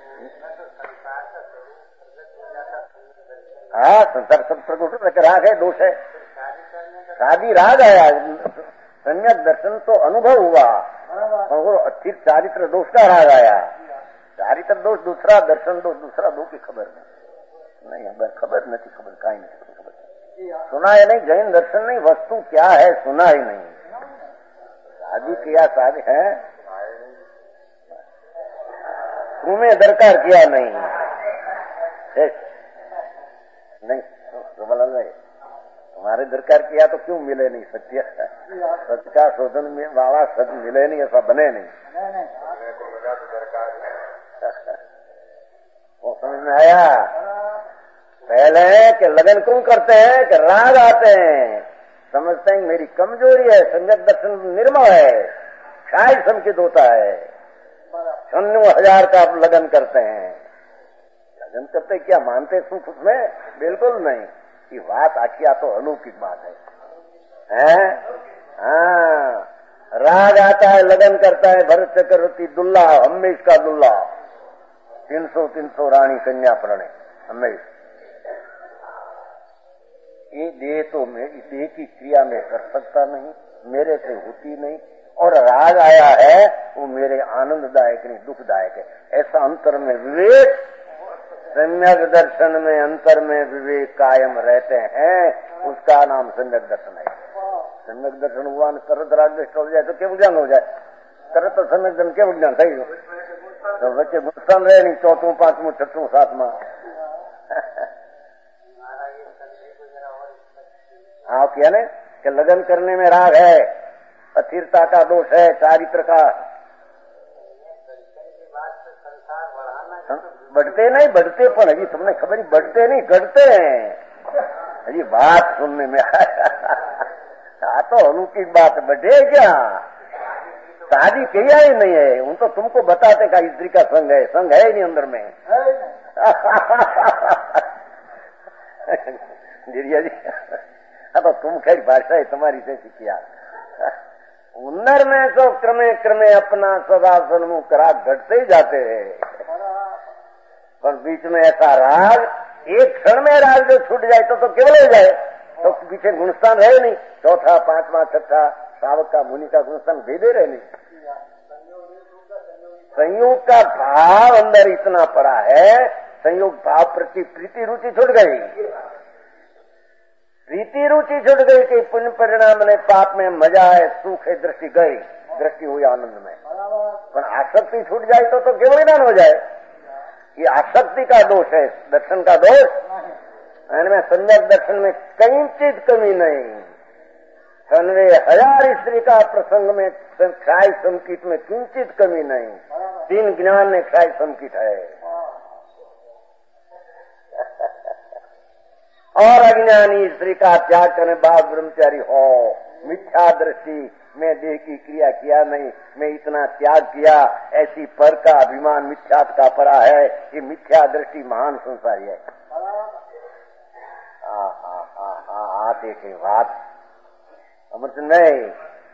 हाँ, संसार सब प्रगुट राग है, दोष है। शादी राग आया, सम्यक दर्शन तो अनुभव हुआ, और वो अच्छी चारित्र दोष का राग आया। चारित्र दोष दूसरा, दर्शन दोष दूसरा, दो की खबर नहीं, नहीं खबर नहीं, खबर काई नहीं खबर, सुना है नहीं, जैन दर्शन नहीं, वस्तु क्या है सुना ही नहीं। शादी किया शादी है, तुम्हें दरकार किया नहीं, नहीं तुम्हारे दरकार किया तो क्यों मिले नहीं? सत्य सत्य का शोधन में बाबा सत्य मिले नहीं, ऐसा बने नहीं। वो समझ में आया? पहले कि लगन क्यों करते हैं कि राग आते हैं, समझते हैं मेरी कमजोरी है, सम्यक दर्शन निर्मल है, क्षाय संकित होता है, छन्नू हजार का आप लगन करते हैं। लगन करते क्या मानते सुख उसमें? बिल्कुल नहीं। कि बात आखिया तो अलौकिक बात है, हैं? हाँ, राग आता है, लगन करता है, भरत चक्रवर्ती दुल्ला, हमेश का दुल्ला, तीन सौ तीन सौ रानी कन्या प्रणय हमेश। ये देह तो मेरी देह की क्रिया में कर सकता नहीं, मेरे से होती नहीं, और राग आया है वो मेरे आनंददायक नहीं, दुखदायक है। ऐसा अंतर में विवेक, सम्यक दर्शन में अंतर में विवेक कायम रहते हैं, उसका नाम सम्यक दर्शन है। सम्यक दर्शन हुआ न तरत राग दृष्ट हो जाए तो केवल ज्ञान हो जाए, तरत तो सम्यक दर्शन केवल ज्ञान सही हो तो बच्चे गुस्सान रहे नहीं, चौथों पांचवें छठों सातवां। हाँ क्या ने कि लगन करने में राग है, अस्थिरता का दोष है, चारित्र का। बढ़ते नहीं, बढ़ते पर अभी तुमने खबर ही, बढ़ते नहीं घटते हैं। अजी बात सुनने में आया तो अलौकिक बात, बढ़े क्या? शादी किया ही नहीं है, उन तो तुमको बताते का स्त्री का संग है, संग है ही नहीं अंदर में। गिरिया जी तो तुम खैर भाषा है तुम्हारी से किया, उन्नर में तो क्रमे क्रमे अपना सदा सन्मुख करा घटते ही जाते हैं। पर बीच में ऐसा राग, एक क्षण में राग जो छूट जाए तो तो केवल हो जाए, तो पीछे गुणस्थान रहे नहीं, चौथा पांचवा छठा श्रावक का मुनि का गुणस्थान भेदे रहे नहीं। संयोग का भाव अंदर इतना पड़ा है, संयोग भाव प्रति प्रीति रुचि छूट गई, प्रीति रुचि छूट गई कि पुण्य परिणाम ने पाप में मजा है, सुख है, दृष्टि गई, दृष्टि हुई आनंद में। पर आसक्ति छूट जाए तो तो केवल ज्ञान हो जाए। ये आसक्ति का दोष है, दर्शन का दोष। इनमें सम्यक दर्शन में किंचित कमी नहीं, छनवे हजार स्त्री का प्रसंग में क्षय संकित में किंचित कमी नहीं, तीन ज्ञान में क्षय संकित है। और अज्ञानी स्त्री का त्याग करने बाद ब्रह्मचारी हो, मिथ्या दृष्टि में देह की क्रिया किया नहीं, मैं इतना त्याग किया, ऐसी पर का अभिमान मिथ्यात का परा है। ये मिथ्या दृष्टि महान संसारी है। हाँ हाँ हाँ हाँ आ देखे बात अमृत नहीं,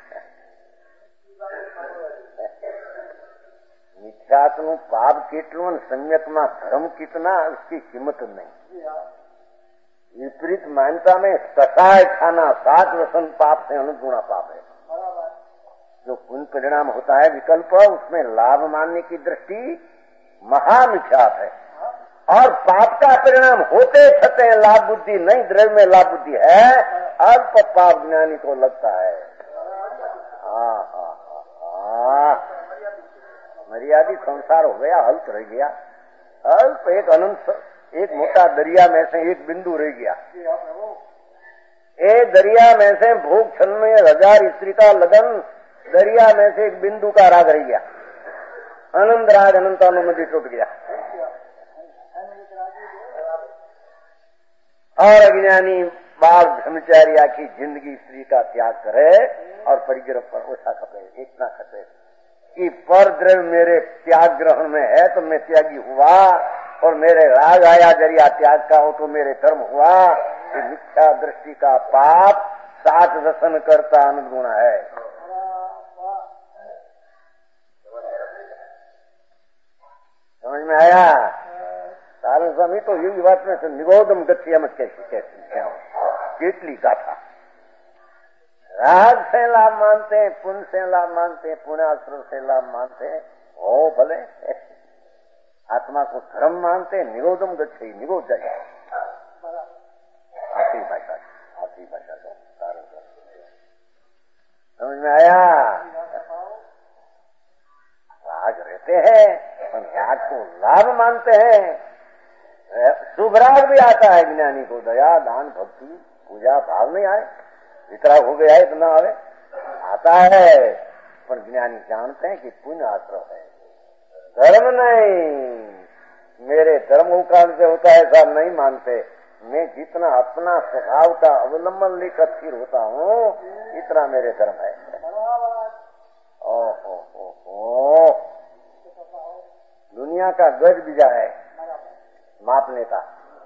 મિથ્યાત નું પાપ કેટલું અને સમ્યકમાં ધર્મ કિतना उसकी कीमत नहीं। विपरीत मान्यता में कसाय खाना सात वसन पाप से अनुगुणा पाप है। जो पुण्य परिणाम होता है विकल्प, उसमें लाभ मानने की दृष्टि महामिथ्यात है, और पाप का परिणाम होते छते लाभ बुद्धि नहीं, द्रव्य में लाभ बुद्धि है, अल्प पाप ज्ञानी को लगता है। हाँ हाँ हाँ मर्यादित संसार हो गया, हल्क रह गया, अल्प एक अनंत, एक मोटा दरिया में से एक बिंदु रह गया। एक दरिया में से भोग क्षण में हजार स्त्री का लगन, दरिया में से एक बिंदु का राग रह गया। अनंत राग अनंतानुमति टूट गया। और अज्ञानी बाल ब्रह्मचारी की जिंदगी स्त्री का त्याग करे और परिग्रह पर ओछा खपे, इतना खपे कि पर द्रव्य मेरे त्याग ग्रहण में है तो मैं त्यागी हुआ, और मेरे राग आया जरिया त्याग का हो तो मेरे कर्म हुआ। कि मिथ्या दृष्टि का पाप सात व्यसन करता आनंद गुण है। समझ में आया? सारण स्वामी तो यही बात में से निगोदम गच्छियम कैसी कैसी केटली गाथा। राग से लाभ मानते हैं, पुण्य से लाभ मानते हैं, पुण्याश्रम से लाभ मानते हैं, हो भले आत्मा को धर्म मानते हैं। निगोदम गच्छी, निगोद जाए आखिरी भाषा, आखिरी भाषा का सारण समझ में आया? राग रहते हैं पर राग को लाभ मानते हैं। शुभ राग भी आता है ज्ञानी को, दया दान भक्ति पूजा भाव नहीं आए, वितराग हो गया इतना आवे, आता है। पर ज्ञानी जानते हैं कि पुण्य आश्रय है, धर्म नहीं। मेरे धर्म काल से होता है ऐसा नहीं मानते। मैं जितना अपना स्वभाव का अवलंबन लेकर स्थिर होता हूँ इतना मेरे धर्म है। ओहो हो हो, दुनिया का गज बीजा है मापने का।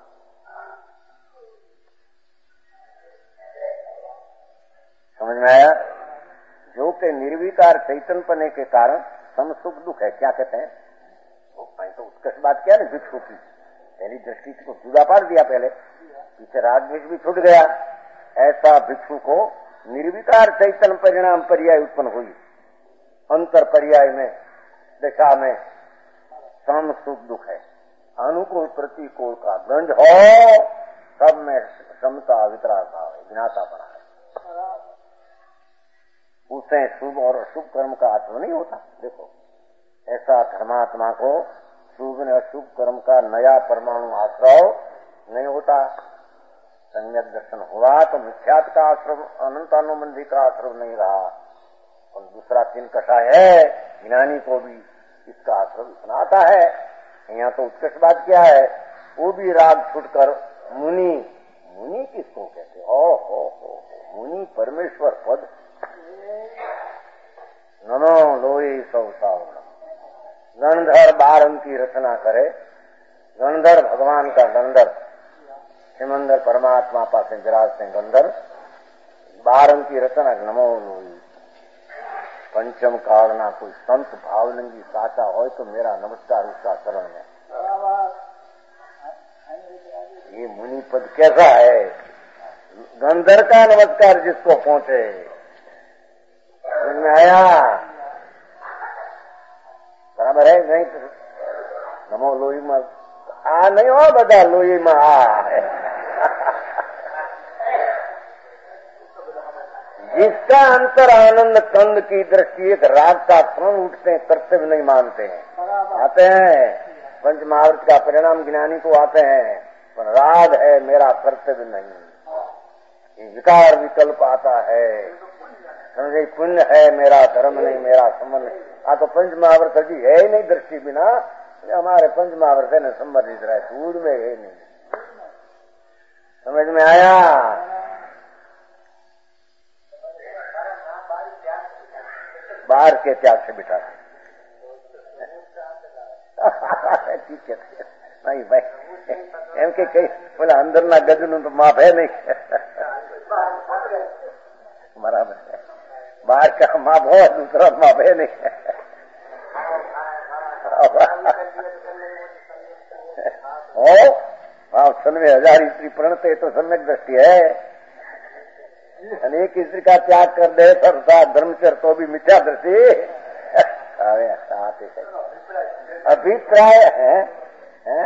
समझ में आया? जो के निर्विकार चैतन्यपने के कारण सम सुख दुख है। क्या कहते हैं? तो उत्कर्ष बात क्या ना भिक्षु की, पहली दृष्टि को जुदा पाड़ दिया, पहले पीछे राग द्वेष भी छूट गया। ऐसा भिक्षु को निर्विकार चैतन्य परिणाम पर्याय उत्पन्न हुई। अंतर पर्याय में दशा में सम सुख दुख है। अनुकूल प्रतिकूल का गंज हो, सब में समता वितराग भाव है, ज्ञाता बना है। उसे शुभ और अशुभ कर्म का आश्रय नहीं होता। देखो ऐसा धर्मात्मा को शुभ ने अशुभ कर्म का नया परमाणु आश्रय नहीं होता। सम्यक दर्शन हुआ तो मिथ्यात का आश्रय, अनंतानुबंधी का आश्रय नहीं रहा। और दूसरा तीन कषाय है, ज्ञानी को भी इसका आश्रय इतना आता है। यहाँ तो उत्कृष्ट बात क्या है? वो भी राग छूटकर मुनि, मुनि किसको कहते? ओ हो हो मुनि परमेश्वर पद। नमो लोई सौ सावरण। गणधर बारन की रचना करे, गणधर भगवान का गंधर सिमंदर परमात्मा पास विराज से गंधर बारन की रचना। नमो लोई पंचम कारणा कोई संत भावलिंगी साचा हो तो मेरा नमस्कार उसका शरण है। ये मुनि पद कैसा है? गंधर का नमस्कार जिसको पहुंचे। समझ में आया? बराबर है नहीं? तो नमो लोई में आ नहीं हो, बता लोई में आ। जिसका अंतर आनंद कंद की दृष्टि एक राग का क्षण उठते हैं, कर्तव्य नहीं मानते हैं, आते हैं पंच महावृत का परिणाम ज्ञानी को आते हैं, पर राग है मेरा कर्तव्य नहीं, ये विकार विकल्प आता है। समझे? पुण्य है मेरा धर्म नहीं, मेरा संबंध नहीं। हाँ तो पंच महावृत जी है ही नहीं दृष्टि बिना, हमारे पंच महावृत है न संबंधित रहे, दूध में है नहीं। समझ में आया? बाहर के त्याग से बिठा ठीक है नहीं भाई, एम के कई बोला अंदर ना गजन तो माफ है नहीं। बराबर है, बाहर का माफ हो, दूसरा माफ है नहीं। हो आप सन में हजार स्त्री प्रणते तो सम्यक दृष्टि है। अनेक स्त्री का त्याग कर दे सरसा धर्मचर तो भी मिथ्या दृष्टि। अभिप्राय है, है?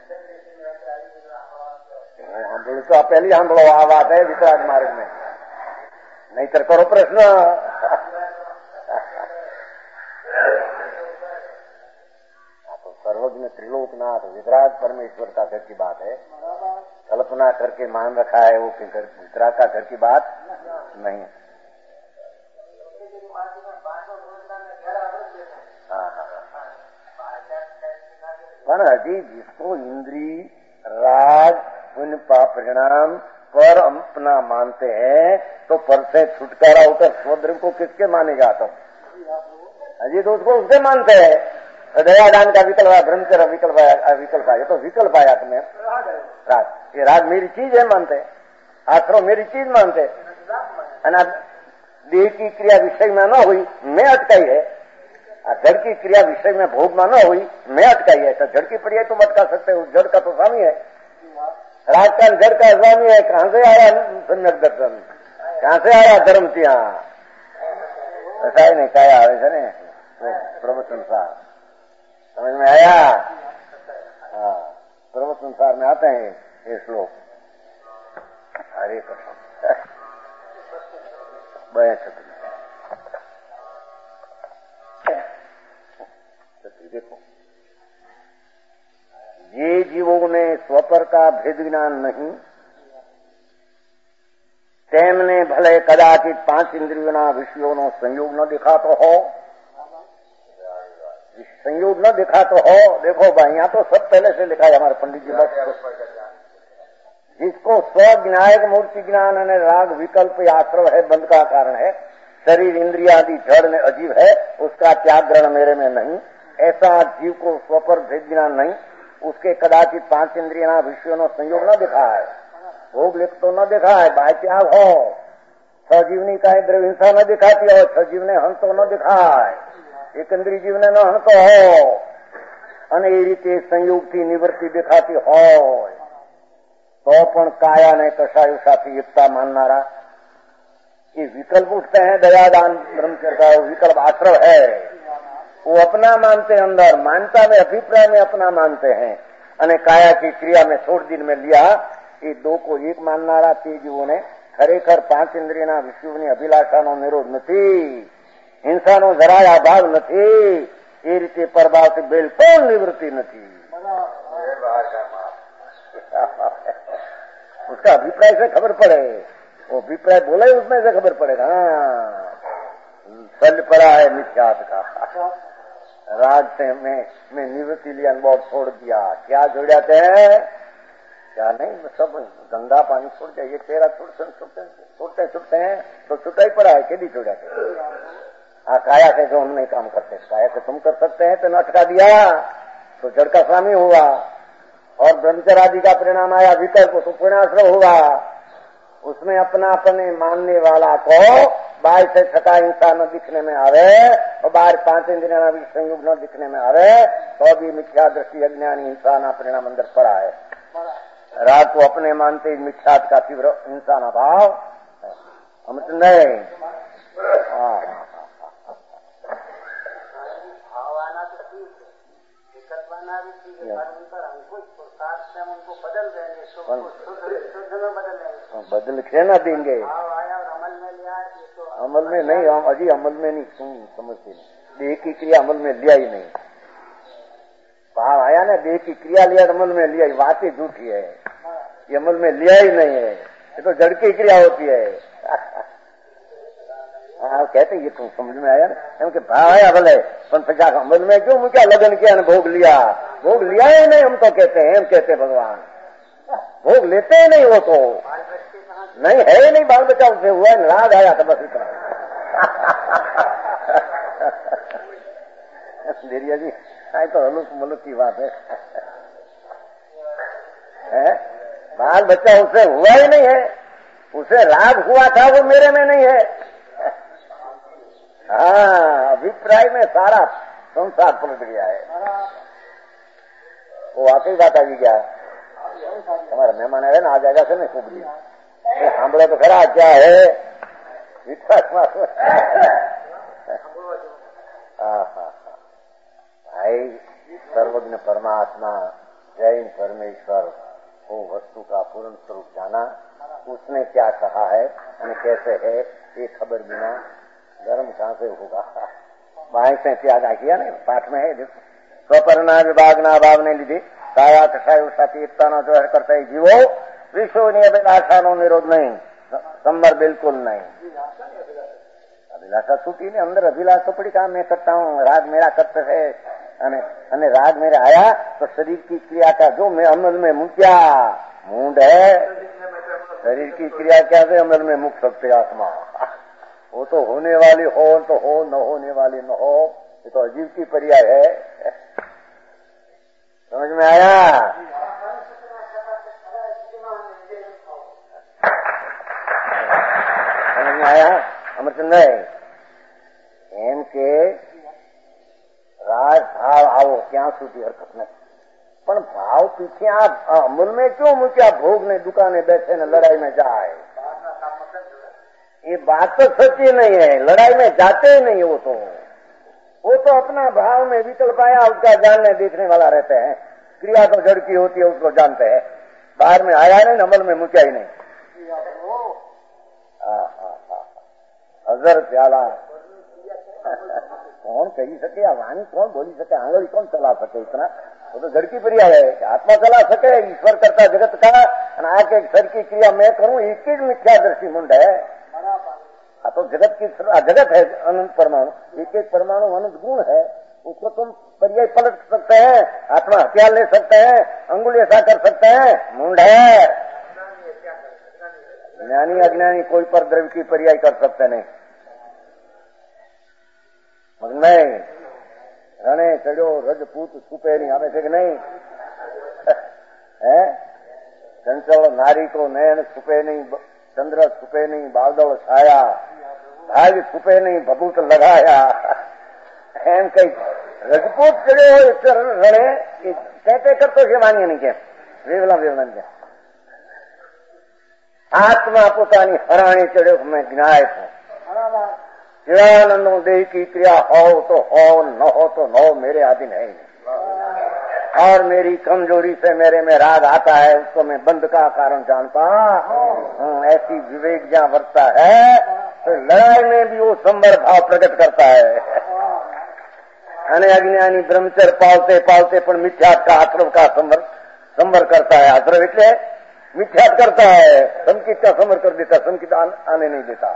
तो पहली हम लोग आ बात है वितराग मार्ग में, नहीं तर करो प्रश्न। तो सर्वज्ञ त्रिलोक कल्पना तो वितराग परमेश्वर का घर की बात है, कल्पना करके मान रखा है वो घर वितराग का घर की बात नहीं। हाँ हाँ पर हजी जिसको इंद्री राग पुण्य पाप परिणाम पर अपना मानते हैं तो पर से छुटकारा होकर स्वद्र को किसके मानेगा? तो अजी तो उसको उसके मानते हैं। दयादान का विकल्प आया, ब्रह्मचर्य विकल्प आया, विकल्प आया तो विकल्प आया तुम्हें राग। ये राग मेरी चीज है मानते हैं, आश्रम मेरी चीज मानते हैं। देह की क्रिया विषय में न हुई मैं अटकाई है, जड़ की क्रिया विषय में भोग में न हुई मैं अटकाई है। तो जड़ की पड़ी है तुम अटका सकते हो, जड़ का तो स्वामी है। राग का जड़ का स्वामी है। कहां से आया सम्यक दर्शन, कहां से आया धर्म त्या? ऐसा ही नहीं कहा है प्रभु संसार समझ में आया? हाँ प्रभु संसार में आते हैं ये श्लोक। हरे कृष्ण बया छत्री देखो, ये जीवों में स्वपर का भेद ज्ञान नहीं, तेमने भले कदाचित पांच इंद्रियों विषयों नो संयोग न दिखा तो हो, संयोग न दिखा तो हो। देखो भाई यहाँ तो सब पहले से लिखा है हमारे पंडित जी बस, जिसको स्वज्ञायक मूर्ति ज्ञान है, राग विकल्प आश्रव है, बंध का कारण है, शरीर इंद्रिया आदि जड़ में अजीब है, उसका त्याग ग्रहण मेरे में नहीं। ऐसा जीव को स्वपर भेद ज्ञान नहीं, उसके कदाचित पांच इंद्रिया विषयों नो संयोग न दिखा है, भोग लिख तो न देखा है, बाय त्याग हो, सजीवनी का द्रव्य हिंसा न दिखाती हो, सजीव ने हंस तो न दिखा है, एक इंद्रिय जीव ने न हंसो हो, અને એ રીતે સંયોગથી નિવૃત્તિ દેખાતી હોય तो पण काया ने कषायु साथी एकता माननारा ये विकल्प उठते हैं। दयादान ब्रह्मचर्य का विकल्प आश्रव है, वो अपना मानते हैं, अंदर मानता में अभिप्राय में अपना मानते हैं। અને काया की क्रिया में छोड़ दिन में लिया, ये दो को एक माननारा ते जीवोने खरेखर पांच इंद्रियना विषयोनी अभिलाषानो निरोध નથી, हिंसानो જરાય અભાવ નથી, એ રીતે પરભાવથી બિલકુલ નિવૃત્તિ નથી। उसका अभिप्राय से खबर पड़े, वो अभिप्राय बोला ही उसमें से खबर पड़ेगा। हाँ सल पड़ा है मिथ्यात का, राग से मैं मैं निवृत्ति लिया बहुत छोड़ दिया। क्या जोड़ाते हैं क्या नहीं, सब गंगा पानी छोड़ जाए, ये तेरा छूटते छूटते छूटते हैं तो छुटा ही पड़ा है, केडी जोड़ाते। हाँ काया से जो हम नहीं काम करते, काया से तुम कर सकते हैं तो न अटका दिया तो जड़ का स्वामी हुआ, और ब्रह्मचर्य आदि का परिणाम आया विकल्प तो पुण्याश्रव हुआ। उसमें अपना अपने मानने वाला को बाहर से छठा हिंसा न दिखने में आवे और बाहर पांच इंद्रिया भी संयोग न दिखने में आवे तो भी मिथ्या दृष्टि अज्ञानी हिंसा न परिणाम अंदर पड़ा है। राग को अपने मानते मिथ्यात का तीव्र हिंसा न भाव हम तो नहीं। उनको बदल देंगे, बदल के ना देंगे, अमल में लिया तो अमल में नहीं, हम अजी अमल में नहीं तुम समझते नहीं, देह की क्रिया अमल में लिया ही नहीं। भाव आया ना, देह की क्रिया लिया अमल में लिया, बात ही झूठी है, ये अमल में लिया ही नहीं है, ये तो जड़ की क्रिया होती है। हाँ कहते ये तुम समझ में आया ना, क्योंकि भाव आया भले पर पचास अमल में क्यों मुझे लगन किया न भोग लिया, भोग लिया ही नहीं हम तो कहते हैं, हम कहते भगवान भोग लेते ही नहीं, वो तो नहीं है ही नहीं, बाल बच्चा उसे हुआ नाराज आया था बस इतना। देरिया जी आए तो हलुक मलुक की बात है, है? बाल बच्चा उसे हुआ ही नहीं है, उसे राग हुआ था वो मेरे में नहीं है। हाँ अभिप्राय में सारा संसार पलट गया है, वो वाकई बात आ गई क्या? हमारा मेहमान है ना, आ जाएगा से नहीं खूब दिन सामने तो खरा क्या है विश्वास भाई सर्वज्ञ परमात्मा जैन परमेश्वर वो वस्तु का पूर्ण स्वरूप जाना, उसने क्या कहा है और कैसे है ये खबर बिना धर्म कहां से होगा। बाएं से त्याग किया नहीं, पाठ में है સ્વપરના વિભાગના અભાવને લીધે કાયા કસાયો સાથે એકતાનો જોહર કરતા જીવો વિશ્વની અભિલાષાનો નિરોધ નહીં, સંબર બિલકુલ નહીં. अभिलाषा छूटी ने अंदर अभिलाषा पड़ी कहा मैं करता हूँ, राग मेरा करते है અને અને રાગ मेरे आया तो शरीर की क्रिया का जो मैं अमल में मुक्या मूड है, शरीर की क्रिया क्या से अमल में मुक सकते आत्मा. वो तो होने वाली हो तो हो, न होने वाली न हो. ये तो अजीब की पर्याय है. समझ में आया? समझ में आया अमरचंद भाई? एम के राज भाव आओ ત્યાં સુધી હરકત નથી, પણ ભાવ પીછે આ અમલ में क्यों મૂક્યા? भोग ने दुकाने बैठे ने लड़ाई में जाए, ये बात तो सच्ची नहीं है. लड़ाई में जाते ही नहीं. वो तो वो तो अपना भाव में विकल पाया उसका जानने देखने वाला रहते हैं. क्रिया तो जड़ की होती है उसको जानते हैं. बाहर में आया नहीं, अमल में मुक्या ही नहीं. हजर प्याला कौन कही सके? वाणी कौन बोली सके? आंगली कौन चला सके? इतना वो तो जड़ की क्रिया है. आत्मा चला सके ईश्वर करता जगत का, आके सर की क्रिया मैं करूं, एक ही मिथ्या दृष्टि मुंड है. तो जगत की जगत है अनंत परमाणु, एक एक परमाणु अनंत गुण है. उसको तुम पर्याय पलट सकते हैं, आत्मा हथियार ले सकते हैं, अंगुली ऐसा कर सकते हैं. मुंड है. ज्ञानी अज्ञानी कोई पर द्रव्य की पर्याय कर सकते नहीं. नहीं रणे चढ़ो रजपूत छुपे नहीं आवे છે કે नहीं? है चंचल नारी को नयन छुपे नहीं, चंद्र छुपे नहीं, बादल छाया, भाग छुपे नहीं, भभूत लगाया. एम कई रजपूत चढ़ो रणे कहते करतो છે માન્ય નહીં કેમ? વેવલા વેવલા કેમ? आत्मा પોતાની હરાણી ચડ્યો मैं ज्ञाय हूं. चिदानंद देह की क्रिया हो तो हो, न हो तो न हो, मेरे अधीन है नहीं. और मेरी कमजोरी से मेरे में राग आता है, उसको मैं बंद का कारण जानता हूं. ऐसी विवेक जहां बरतता है तो लड़ाई में भी वो संबर भाव प्रकट करता है. अने अज्ञानी ब्रह्मचर्य पालते पालते पण मिथ्यात का आश्रव का संबर संबर करता है. आश्रव એટલે मिथ्यात करता है, संकित का संवर कर देता, संकित आने नहीं देता.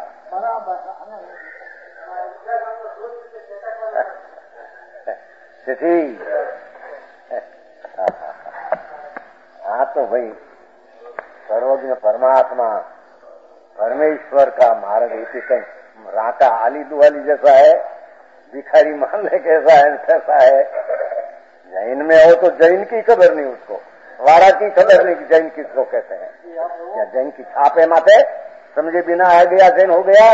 हाँ तो भाई सर्वज्ञ परमात्मा परमेश्वर का मार्ग इसे कहीं राका आली दुआली जैसा है, भिखारी मान ले कैसा है कैसा है. जैन में हो तो जैन की खबर नहीं, उसको वारा की खबर नहीं कि जैन किसको कहते हैं. या जैन की छापे माथे समझे बिना आ गया जैन हो गया.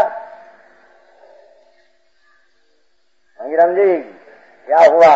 अंगिराम जी क्या हुआ?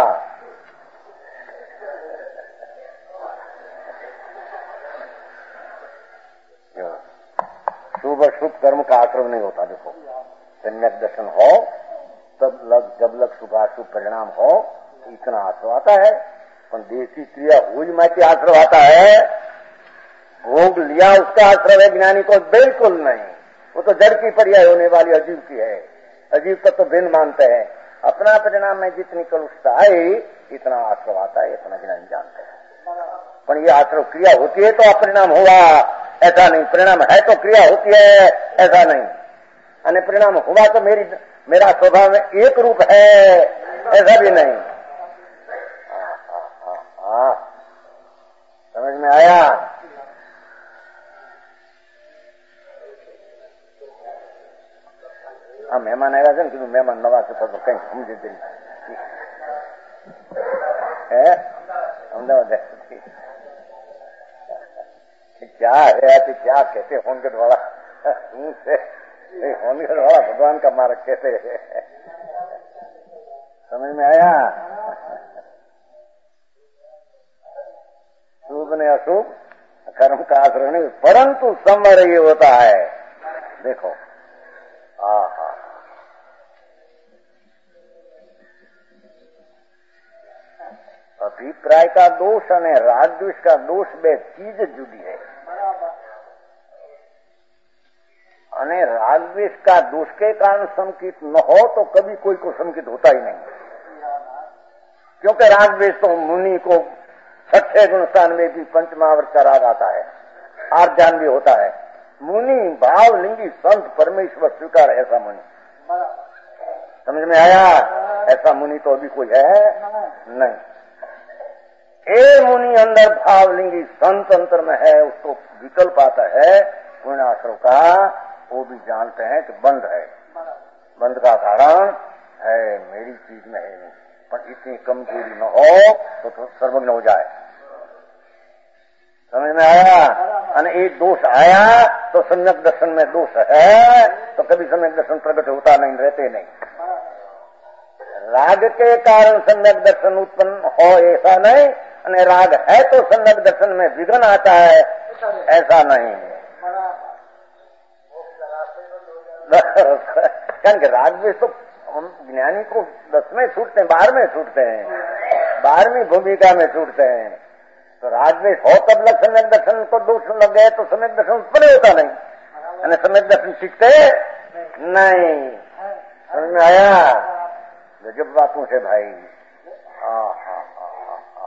शुभ शुभ कर्म का आश्रम नहीं होता. देखो सम्यक दर्शन हो तब लग जब लग शुभाशुभ परिणाम हो इतना आश्रव आता है. पर देह की क्रिया हुई माती आश्रव आता है. भोग लिया उसका आश्रव है. ज्ञानी को बिल्कुल नहीं. वो तो जड़ की पर्याय होने वाली अजीब की है. अजीब का तो भिन्न मानते हैं. अपना परिणाम में जितनी कलुषता आई इतना आश्रव आता है, इतना ज्ञान जानते हैं. पर ये आश्रव क्रिया होती है तो अपरिणाम हुआ ऐसा नहीं, परिणाम है तो क्रिया होती है ऐसा नहीं. अने परिणाम हुआ तो मेरी मेरा स्वभाव में एक रूप है ऐसा भी नहीं. हाँ समझ में आया? हाँ મહેમાન આવ્યા છે ને, કીધું મહેમાન નવા છે તો કઈ સમજી દે. હે અમદાવાદ क्या है आती क्या कहते होनगढ़ वाला होनगढ़ वाला भगवान का मार्ग कहते है. समझ में आया? शुभ ने अशुभ कर्म का आश्रय नहीं, परंतु संवर ये होता है. देखो हाँ हाँ अभिप्राय का दोष और राग द्वेष का दोष बे चीज जुदी है. અને રાગ દ્વેષ का दोष के कारण संकित न हो तो कभी कोई को संकित होता ही नहीं. क्योंकि राग द्वेष तो मुनि को छठे गुण स्थान में भी पंचमहावर्त का राग आता है, आठ जान भी होता है। मुनि भाव लिंगी संत परमेश्वर स्वीकार ऐसा मुनि, समझ में आया? ऐसा मुनि तो अभी कोई है नहीं। ए मुनि अंदर भाव लिंगी संत अंतर में है, उसको विकल्प आता है पुण्याश्रव का, वो भी जानते हैं कि बंद है। बंद का कारण है मेरी चीज में है नहीं, पर इतनी कमजोरी न हो तो, तो सर्वज्ञ हो जाए। समझ में आया? और एक दोष आया तो सम्यक दर्शन में दोष है तो कभी सम्यक दर्शन प्रकट होता नहीं, रहते नहीं। राग के कारण सम्यक दर्शन उत्पन्न हो ऐसा नहीं, और राग है तो सम्यक दर्शन में विघ्न आता है ऐसा नहीं। क्योंकि राग द्वेष तो ज्ञानी को दस में छूटते हैं, बारह में छूटते हैं, बारहवीं भूमिका में छूटते हैं। तो राग द्वेष हो तब लग सम्यक दर्शन को दोष लग गए तो सम्यक दर्शन उत्पन्न होता नहीं, यानी सम्यक दर्शन सीखते नहीं। समझ में आया? गजब बातों से भाई। हा हा हा हा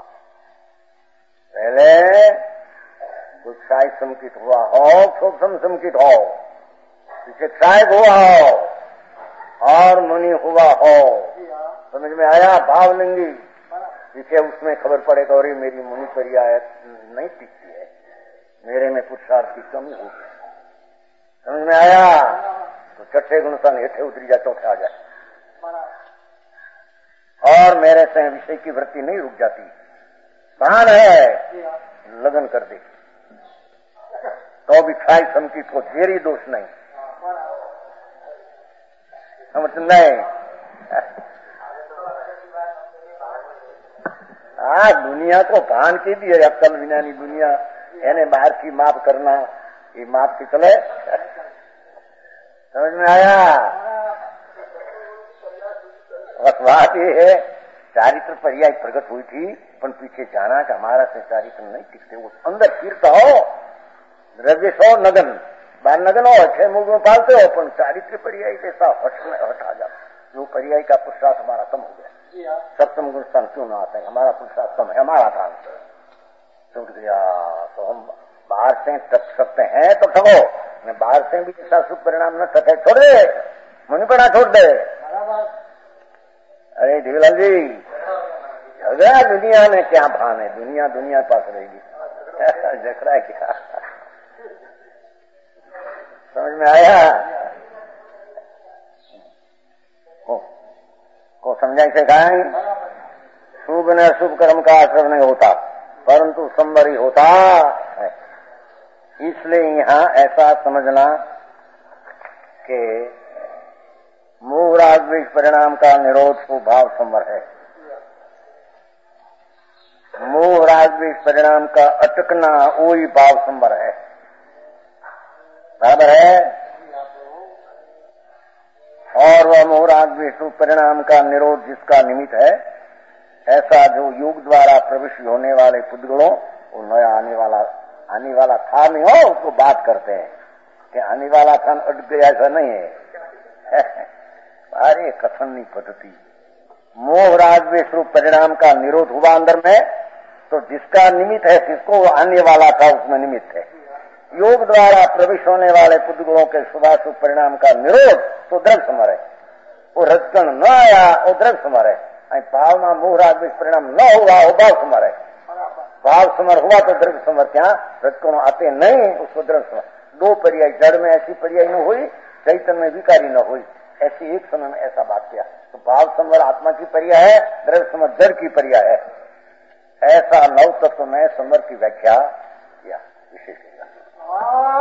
पहले गुस्साई संकित हुआ हो, क्षोभ संकित हो, शिक्षाएं हुआ हो और मुनि हुआ हो। समझ में आया? भावलिंगी पीछे उसमें खबर पड़ेगा और मेरी मुनि परिया नहीं टिकती है, मेरे में पुरुषार्थ की कमी होगी। समझ में आया? तो छठे गुणस्थान हेठे उतरी जाए, चौथे आ जाए और मेरे से विषय की वृत्ति नहीं रुक जाती। प्राण है लगन कर दे तो भी खाई संकित को जेरी दोष नहीं, समझ नहीं? हाँ, दुनिया को भान की भी है अक्कल विज्ञानी दुनिया, यानी बाहर की माप करना, ये माप की चले। समझ में आया? बात ये है चारित्र पर्याय प्रकट हुई थी, पर पीछे जाना कि हमारा से चारित्र नहीं टिकते। वो अंदर कीर्त हो, द्रव्य सो नगन, बाहर नगन हो, अच्छे मुख में पालते हो, पर चारित्र पर्याय जैसा हट में हट आ जाता। जो पर्याय का पुरुषार्थ हमारा कम हो गया, सप्तम गुण स्थान क्यों ना आता है? हमारा पुरुषार्थ कम है, हमारा काम छूट गया। तो हम बाहर से टक सकते हैं तो ठगो, बाहर से भी ऐसा शुभ परिणाम न ठगे, छोड़ दे, मुनिपना छोड़ दे। अरे धीलाल जी, झगड़ा दुनिया में क्या भान है? दुनिया दुनिया पास रहेगी, झगड़ा क्या? समझ में आया? को, को समझाई से कहा शुभ न शुभ कर्म का असर नहीं होता, परंतु संवरी होता है। इसलिए यहाँ ऐसा समझना कि मोह राग द्वेष परिणाम का निरोध को भाव संवर है, मोह राग द्वेष परिणाम का अटकना वही भाव संवर है। बराबर है? और वह मोह राग द्वेष परिणाम का निरोध जिसका निमित्त है, ऐसा जो योग द्वारा प्रविष्ट होने वाले पुद्गलों, वो नया आने वाला आने वाला था नहीं हो, उसको बात करते हैं कि आने वाला था अटक गया, ऐसा नहीं है। अरे कथन नहीं पद्धति, मोह राग द्वेष रूप परिणाम का निरोध हुआ अंदर में, तो जिसका निमित्त है, जिसको आने वाला था उसमें निमित्त है। योग द्वारा प्रविष्ट होने वाले पुद्गलों के शुभाशुभ परिणाम का निरोध तो द्रव्य समर है। वो रजगण न आया, वो द्रव्य समर है। भावना मोह राग द्वेष परिणाम न हुआ, वो भाव समर है। भाव समर हुआ तो द्रव्य समर क्या? रजगण आते नहीं, उसको द्रव्य समर। दो पर्याय, जड़ में ऐसी पर्याय न हुई, चैतन्य में विकारी न हुई, ऐसी एक समय में ऐसा बात किया। तो भाव समर आत्मा की पर्याय है, द्रव्य समर जड़ की पर्याय है। ऐसा नव तत्व में समर की व्याख्या किया विशेष।